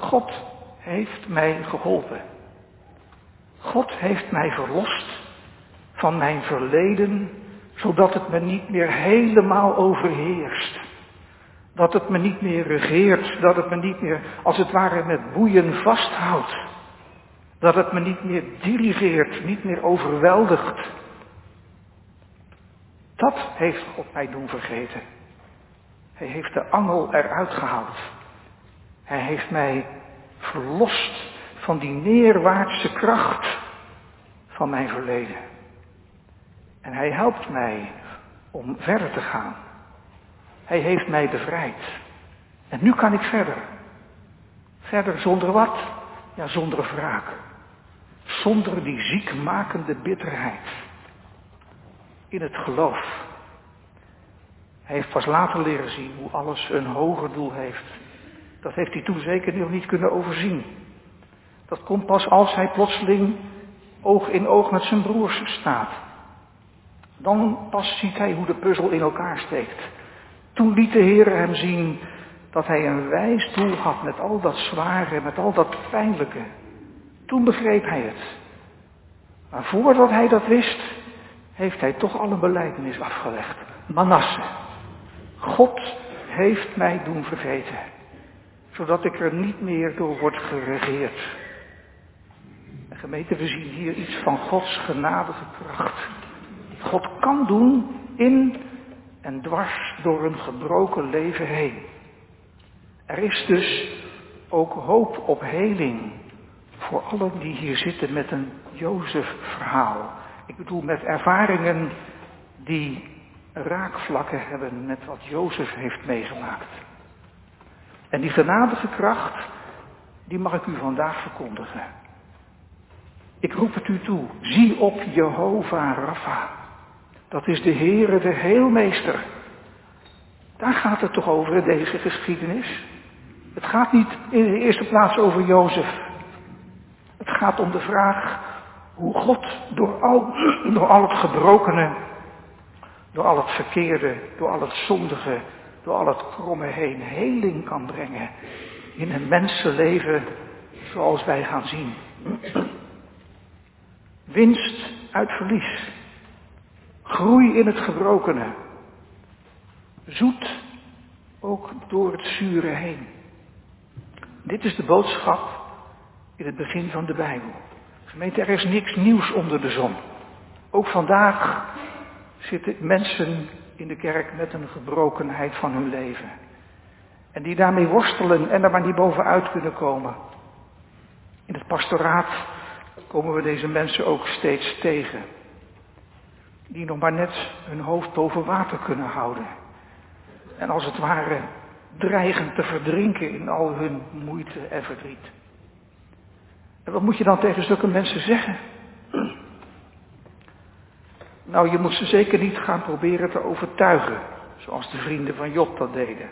God heeft mij geholpen. God heeft mij verlost van mijn verleden, zodat het me niet meer helemaal overheerst. Dat het me niet meer regeert, dat het me niet meer als het ware met boeien vasthoudt. Dat het me niet meer dirigeert, niet meer overweldigt. Dat heeft God mij doen vergeten. Hij heeft de angel eruit gehaald. Hij heeft mij verlost van die neerwaartse kracht van mijn verleden. En hij helpt mij om verder te gaan. Hij heeft mij bevrijd. En nu kan ik verder. Verder zonder wat? Ja, zonder wraak. Zonder die ziekmakende bitterheid. In het geloof. Hij heeft pas later leren zien hoe alles een hoger doel heeft. Dat heeft hij toen zeker nog niet kunnen overzien. Dat komt pas als hij plotseling oog in oog met zijn broers staat. Dan pas ziet hij hoe de puzzel in elkaar steekt. Toen liet de Heer hem zien dat hij een wijs doel had met al dat zware, met al dat pijnlijke. Toen begreep hij het. Maar voordat hij dat wist, heeft hij toch al een belijdenis afgelegd. Manasse, God heeft mij doen vergeten, zodat ik er niet meer door word geregeerd. En gemeente, we zien hier iets van Gods genadige kracht. God kan doen in en dwars door een gebroken leven heen. Er is dus ook hoop op heling voor allen die hier zitten met een Jozef-verhaal. Ik bedoel met ervaringen die raakvlakken hebben met wat Jozef heeft meegemaakt. En die genadige kracht, die mag ik u vandaag verkondigen. Ik roep het u toe, zie op Jehovah Rapha. Dat is de Heere, de Heelmeester. Daar gaat het toch over in deze geschiedenis. Het gaat niet in de eerste plaats over Jozef. Het gaat om de vraag hoe God door al het gebrokene, door al het verkeerde, door al het zondige, door al het kromme heen heling kan brengen in een mensenleven zoals wij gaan zien. Winst uit verlies. Groei in het gebrokene. Zoet ook door het zure heen. Dit is de boodschap in het begin van de Bijbel. Gemeente, er is niks nieuws onder de zon. Ook vandaag zitten mensen in de kerk met een gebrokenheid van hun leven. En die daarmee worstelen en er maar niet bovenuit kunnen komen. In het pastoraat komen we deze mensen ook steeds tegen. Die nog maar net hun hoofd boven water kunnen houden. En als het ware dreigen te verdrinken in al hun moeite en verdriet. En wat moet je dan tegen zulke mensen zeggen? Nou, je moet ze zeker niet gaan proberen te overtuigen, zoals de vrienden van Job dat deden.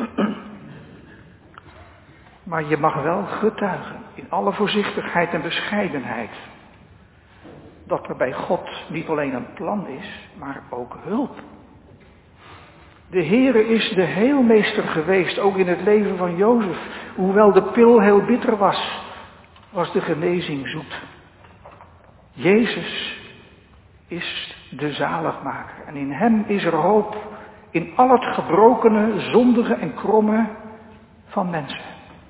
Maar je mag wel getuigen, in alle voorzichtigheid en bescheidenheid, dat er bij God niet alleen een plan is, maar ook hulp. De Heere is de Heelmeester geweest, ook in het leven van Jozef. Hoewel de pil heel bitter was, was de genezing zoet. Jezus is de zaligmaker en in hem is er hoop in al het gebrokene, zondige en kromme van mensen.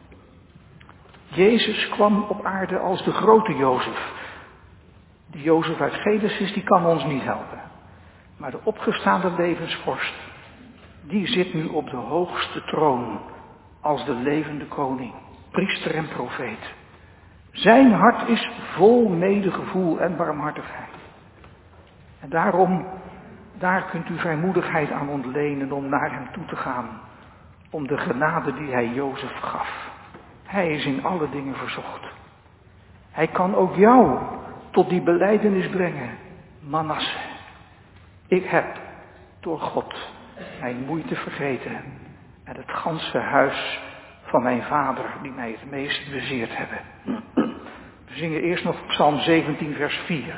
Jezus kwam op aarde als de grote Jozef. Die Jozef uit Genesis, die kan ons niet helpen. Maar de opgestaande levensvorst, die zit nu op de hoogste troon als de levende koning, priester en profeet. Zijn hart is vol medegevoel en barmhartigheid. En daarom, daar kunt u vrijmoedigheid aan ontlenen om naar hem toe te gaan. Om de genade die hij Jozef gaf. Hij is in alle dingen verzocht. Hij kan ook jou tot die belijdenis brengen. Manasse, ik heb door God mijn moeite vergeten. En het ganse huis van mijn vader die mij het meest bezeerd hebben. We zingen eerst nog Psalm 17 vers 4.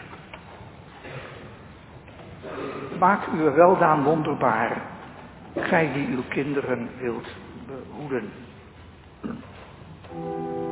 Maak uw weldaan wonderbaar, gij die uw kinderen wilt behoeden.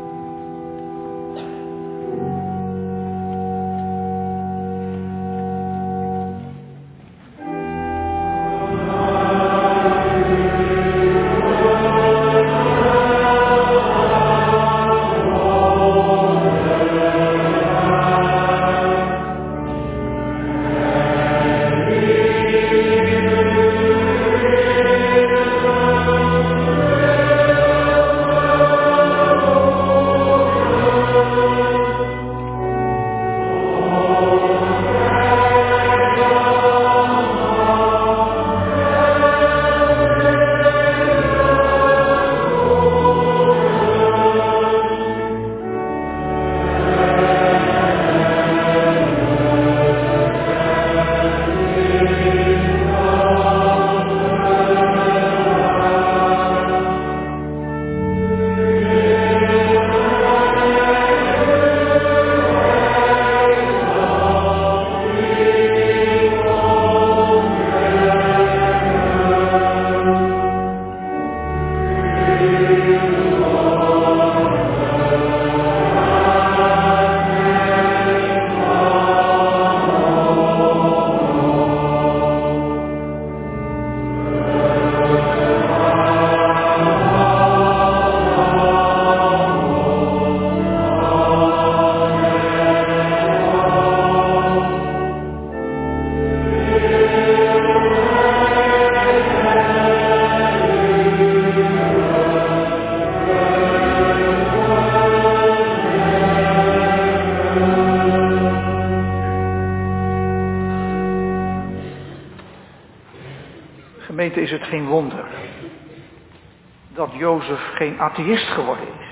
Gemeente, is het geen wonder dat Jozef geen atheïst geworden is.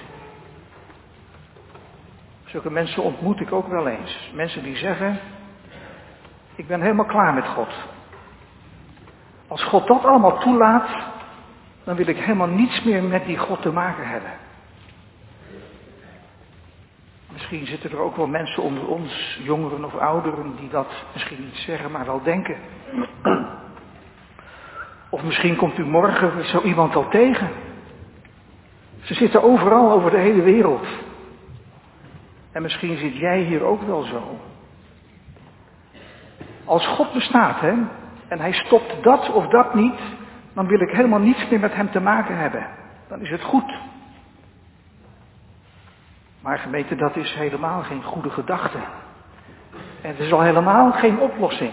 Zulke mensen ontmoet ik ook wel eens. Mensen die zeggen, ik ben helemaal klaar met God. Als God dat allemaal toelaat, dan wil ik helemaal niets meer met die God te maken hebben. Misschien zitten er ook wel mensen onder ons, jongeren of ouderen, die dat misschien niet zeggen, maar wel denken. Of misschien komt u morgen zo iemand al tegen. Ze zitten overal over de hele wereld. En misschien zit jij hier ook wel zo. Als God bestaat, hè, en hij stopt dat of dat niet, dan wil ik helemaal niets meer met hem te maken hebben. Dan is het goed. Maar gemeente, dat is helemaal geen goede gedachte. En het is al helemaal geen oplossing.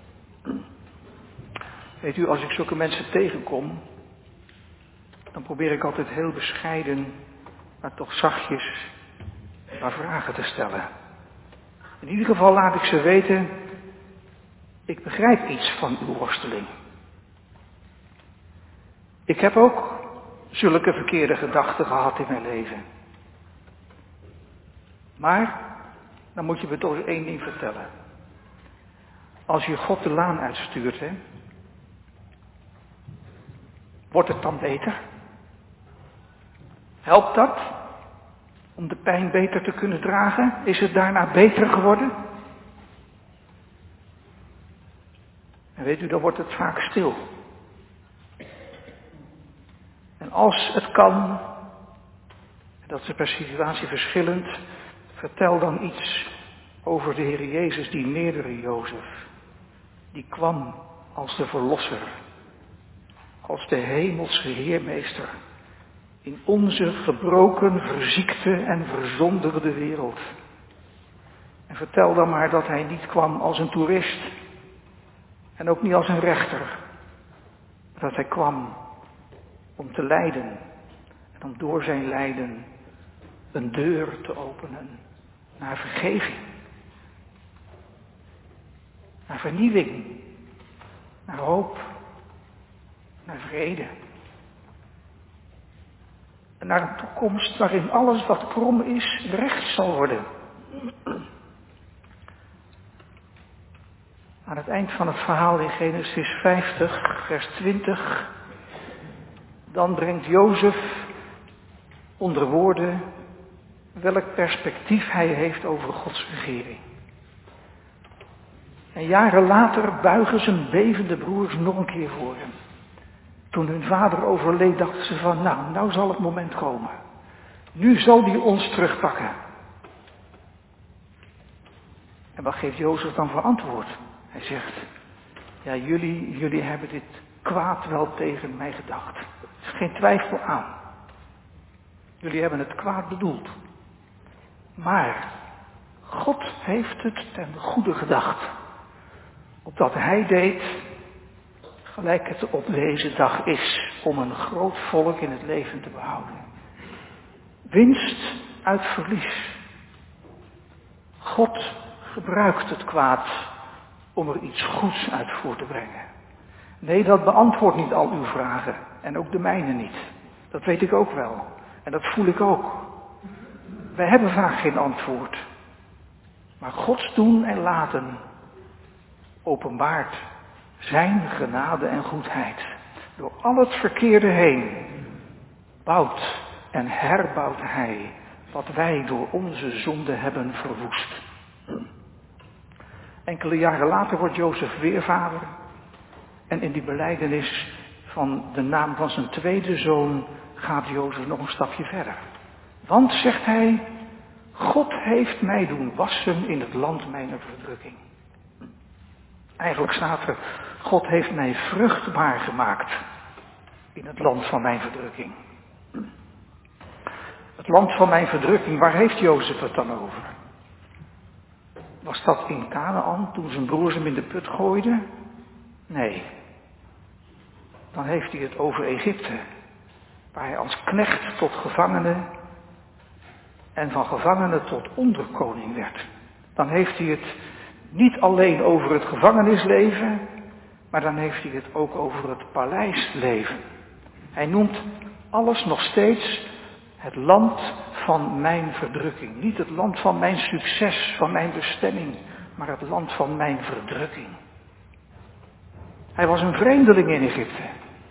Weet u, als ik zulke mensen tegenkom, dan probeer ik altijd heel bescheiden, maar toch zachtjes, een paar vragen te stellen. In ieder geval laat ik ze weten, ik begrijp iets van uw worsteling. Ik heb ook zulke verkeerde gedachten gehad in mijn leven. Maar, dan moet je me toch één ding vertellen. Als je God de laan uitstuurt, hè, wordt het dan beter? Helpt dat? Om de pijn beter te kunnen dragen? Is het daarna beter geworden? En weet u, dan wordt het vaak stil. En als het kan, dat is per situatie verschillend, vertel dan iets over de Heer Jezus, die meerdere Jozef. Die kwam als de Verlosser, als de hemelse Heermeester. In onze gebroken, verziekte en verzondigde wereld. En vertel dan maar dat hij niet kwam als een toerist. En ook niet als een rechter. Maar dat hij kwam om te lijden. En om door zijn lijden een deur te openen naar vergeving. Naar vernieuwing. Naar hoop. Naar vrede. En naar een toekomst waarin alles wat krom is, recht zal worden. Aan het eind van het verhaal in Genesis 50, vers 20, dan brengt Jozef onder woorden welk perspectief hij heeft over Gods regering. En jaren later buigen zijn bevende broers nog een keer voor hem. Toen hun vader overleed, dachten ze van, nou zal het moment komen. Nu zal hij ons terugpakken. En wat geeft Jozef dan voor antwoord? Hij zegt, ja, jullie hebben dit kwaad wel tegen mij gedacht. Er is geen twijfel aan. Jullie hebben het kwaad bedoeld. Maar God heeft het ten goede gedacht. Opdat hij deed gelijk het op deze dag is, om een groot volk in het leven te behouden. Winst uit verlies. God gebruikt het kwaad om er iets goeds uit voor te brengen. Nee, dat beantwoordt niet al uw vragen. En ook de mijne niet. Dat weet ik ook wel. En dat voel ik ook. Wij hebben vaak geen antwoord. Maar Gods doen en laten openbaart zijn genade en goedheid. Door al het verkeerde heen bouwt en herbouwt hij wat wij door onze zonde hebben verwoest. Enkele jaren later wordt Jozef weer vader. En in die belijdenis van de naam van zijn tweede zoon gaat Jozef nog een stapje verder. Want, zegt hij, God heeft mij doen wassen in het land mijner verdrukking. Eigenlijk staat er, God heeft mij vruchtbaar gemaakt in het land van mijn verdrukking. Het land van mijn verdrukking, waar heeft Jozef het dan over? Was dat in Kanaan toen zijn broers hem in de put gooiden? Nee. Dan heeft hij het over Egypte, waar hij als knecht tot gevangene en van gevangene tot onderkoning werd. Dan heeft hij het niet alleen over het gevangenisleven, Maar dan heeft hij het ook over het paleisleven. Hij noemt alles nog steeds het land van mijn verdrukking. Niet het land van mijn succes, van mijn bestemming, maar het land van mijn verdrukking. Hij was een vreemdeling in Egypte.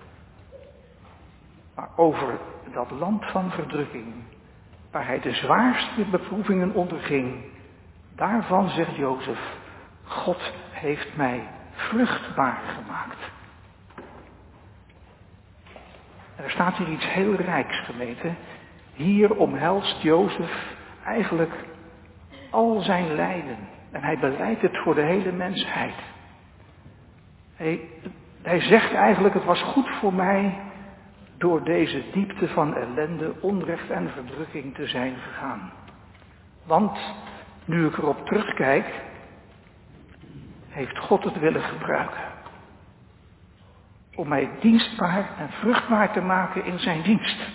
Maar over dat land van verdrukking, waar hij de zwaarste beproevingen onderging, daarvan zegt Jozef, God heeft mij vruchtbaar gemaakt. En er staat hier iets heel rijks, gemeente. Hier omhelst Jozef eigenlijk al zijn lijden. En hij beleidt het voor de hele mensheid. Hij zegt eigenlijk, het was goed voor mij door deze diepte van ellende, onrecht en verdrukking te zijn gegaan. Want nu ik erop terugkijk, heeft God het willen gebruiken. Om mij dienstbaar en vruchtbaar te maken in zijn dienst.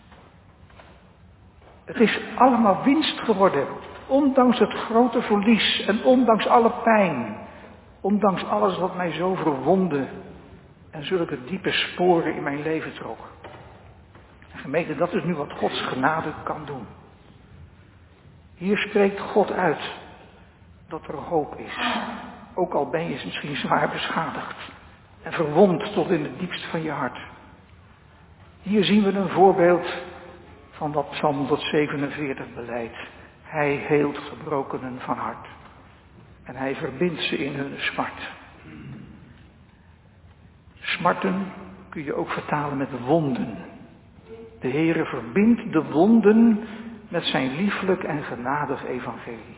Het is allemaal winst geworden, ondanks het grote verlies en ondanks alle pijn. Ondanks alles wat mij zo verwondde en zulke diepe sporen in mijn leven trok. En gemeente, dat is nu wat Gods genade kan doen. Hier spreekt God uit dat er hoop is. Ook al ben je misschien zwaar beschadigd en verwond tot in het diepst van je hart. Hier zien we een voorbeeld van wat Psalm 147 beleidt. Hij heelt gebrokenen van hart. En hij verbindt ze in hun smart. Smarten kun je ook vertalen met wonden. De Heere verbindt de wonden met zijn lieflijk en genadig evangelie.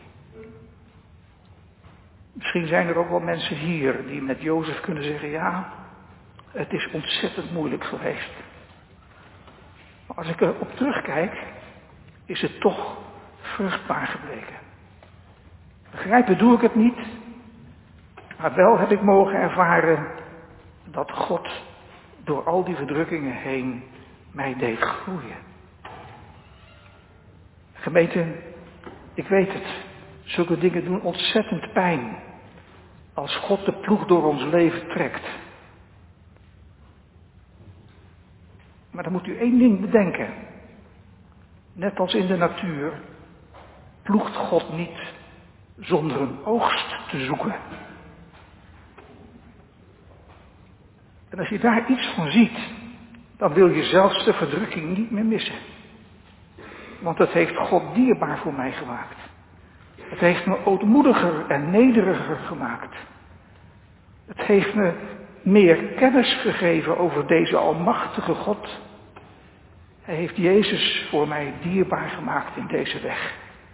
Misschien zijn er ook wel mensen hier die met Jozef kunnen zeggen, ja, het is ontzettend moeilijk geweest. Maar als ik erop terugkijk, is het toch vruchtbaar gebleken. Begrijpen doe ik het niet, maar wel heb ik mogen ervaren dat God door al die verdrukkingen heen mij deed groeien. Gemeente, ik weet het, zulke dingen doen ontzettend pijn als God de ploeg door ons leven trekt. Maar dan moet u één ding bedenken. Net als in de natuur ploegt God niet zonder een oogst te zoeken. En als je daar iets van ziet, dan wil je zelfs de verdrukking niet meer missen. Want dat heeft God dierbaar voor mij gemaakt. Het heeft me ootmoediger en nederiger gemaakt. Het heeft me meer kennis gegeven over deze almachtige God. Hij heeft Jezus voor mij dierbaar gemaakt in deze weg.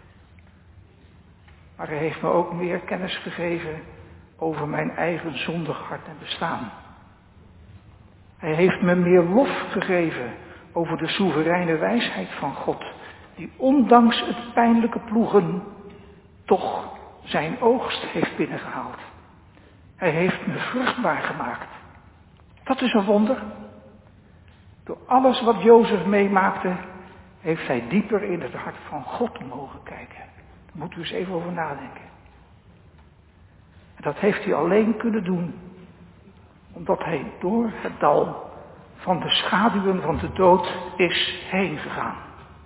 Maar hij heeft me ook meer kennis gegeven over mijn eigen zondig hart en bestaan. Hij heeft me meer lof gegeven over de soevereine wijsheid van God, die ondanks het pijnlijke ploegen toch zijn oogst heeft binnengehaald. Hij heeft me vruchtbaar gemaakt. Dat is een wonder. Door alles wat Jozef meemaakte, heeft hij dieper in het hart van God mogen kijken. Daar moet u eens even over nadenken. En dat heeft hij alleen kunnen doen, omdat hij door het dal van de schaduwen van de dood is heen gegaan.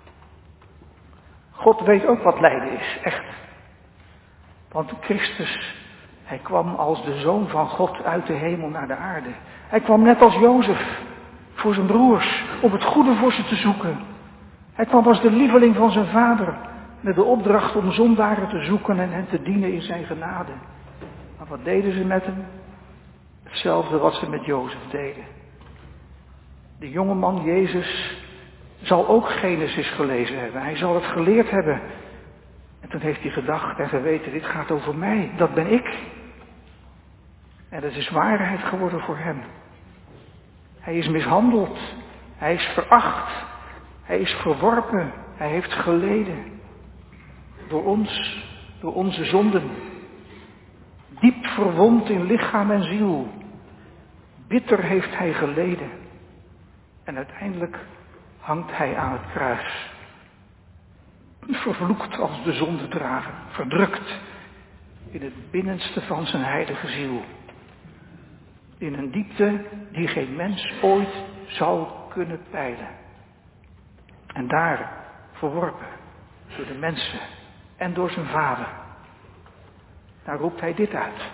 God weet ook wat lijden is, echt. Want Christus, hij kwam als de Zoon van God uit de hemel naar de aarde. Hij kwam net als Jozef voor zijn broers, om het goede voor ze te zoeken. Hij kwam als de lieveling van zijn vader, met de opdracht om zondaren te zoeken en hen te dienen in zijn genade. Maar wat deden ze met hem? Hetzelfde wat ze met Jozef deden. De jongeman Jezus zal ook Genesis gelezen hebben. Hij zal het geleerd hebben. En toen heeft hij gedacht en geweten, dit gaat over mij, dat ben ik. En dat is waarheid geworden voor hem. Hij is mishandeld. Hij is veracht. Hij is verworpen. Hij heeft geleden. Door ons, door onze zonden. Diep verwond in lichaam en ziel. Bitter heeft hij geleden. En uiteindelijk hangt hij aan het kruis. Vervloekt als de zondedrager. Verdrukt in het binnenste van zijn heilige ziel. in een diepte die geen mens ooit zou kunnen peilen. En daar, verworpen door de mensen en door zijn Vader, daar roept hij dit uit.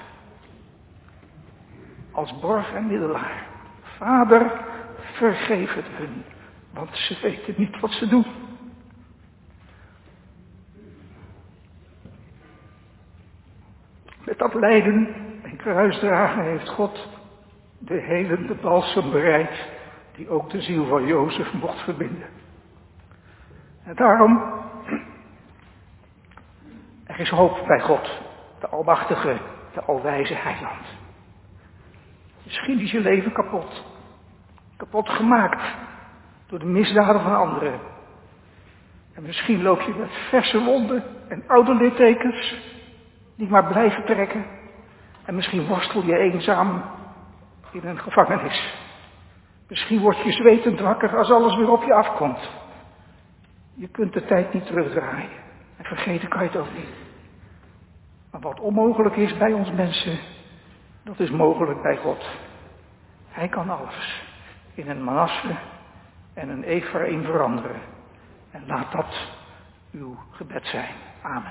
Als borg en middelaar. Vader, vergeef het hun, want ze weten niet wat ze doen. Met dat lijden en kruisdragen heeft God de helende balsem bereid, die ook de ziel van Jozef mocht verbinden. En daarom, er is hoop bij God, de almachtige, de alwijze heiland. Misschien is je leven kapot gemaakt door de misdaden van anderen. En misschien loop je met verse wonden en oude littekens die maar blijven trekken. En misschien worstel je eenzaam in een gevangenis. Misschien word je zwetend wakker als alles weer op je afkomt. Je kunt de tijd niet terugdraaien. En vergeten kan je het ook niet. Maar wat onmogelijk is bij ons mensen, dat is mogelijk bij God. Hij kan alles in een Manasse en een Ephraim veranderen. En laat dat uw gebed zijn. Amen.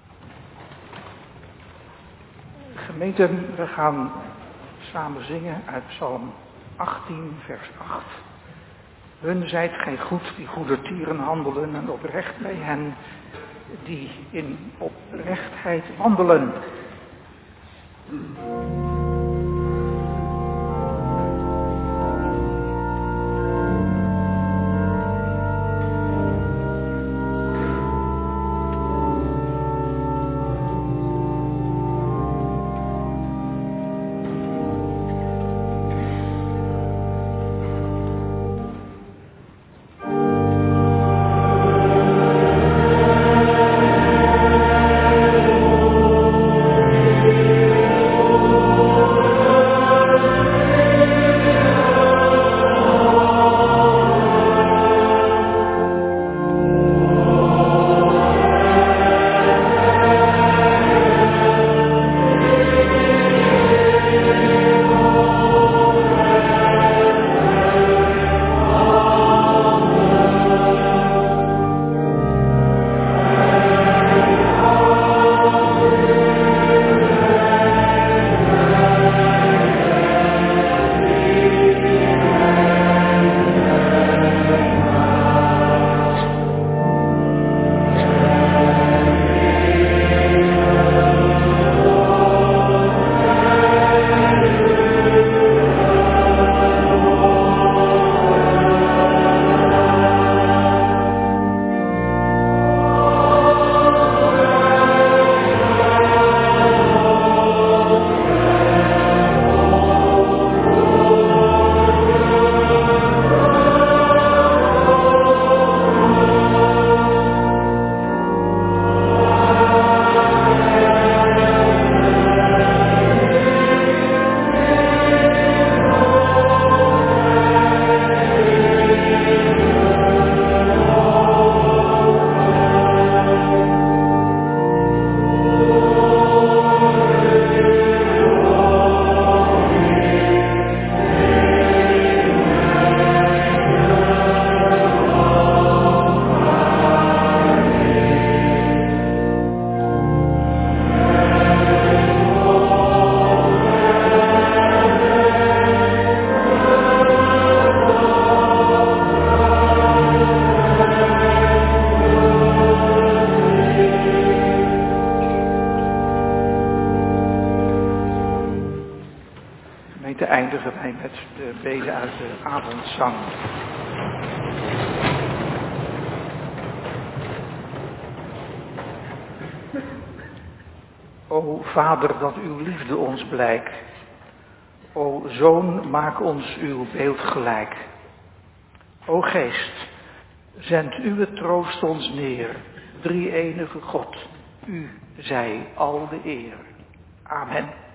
Gemeente, we gaan samen zingen uit Psalm 18, vers 8. Hun zijt gij goed die goedertieren handelen en oprecht bij hen die in oprechtheid wandelen. Eindigen wij met de bede uit de avondzang. O Vader, dat uw liefde ons blijkt. O Zoon, maak ons uw beeld gelijk. O Geest, zend uw troost ons neer. Drie-enige God, u zij al de eer. Amen.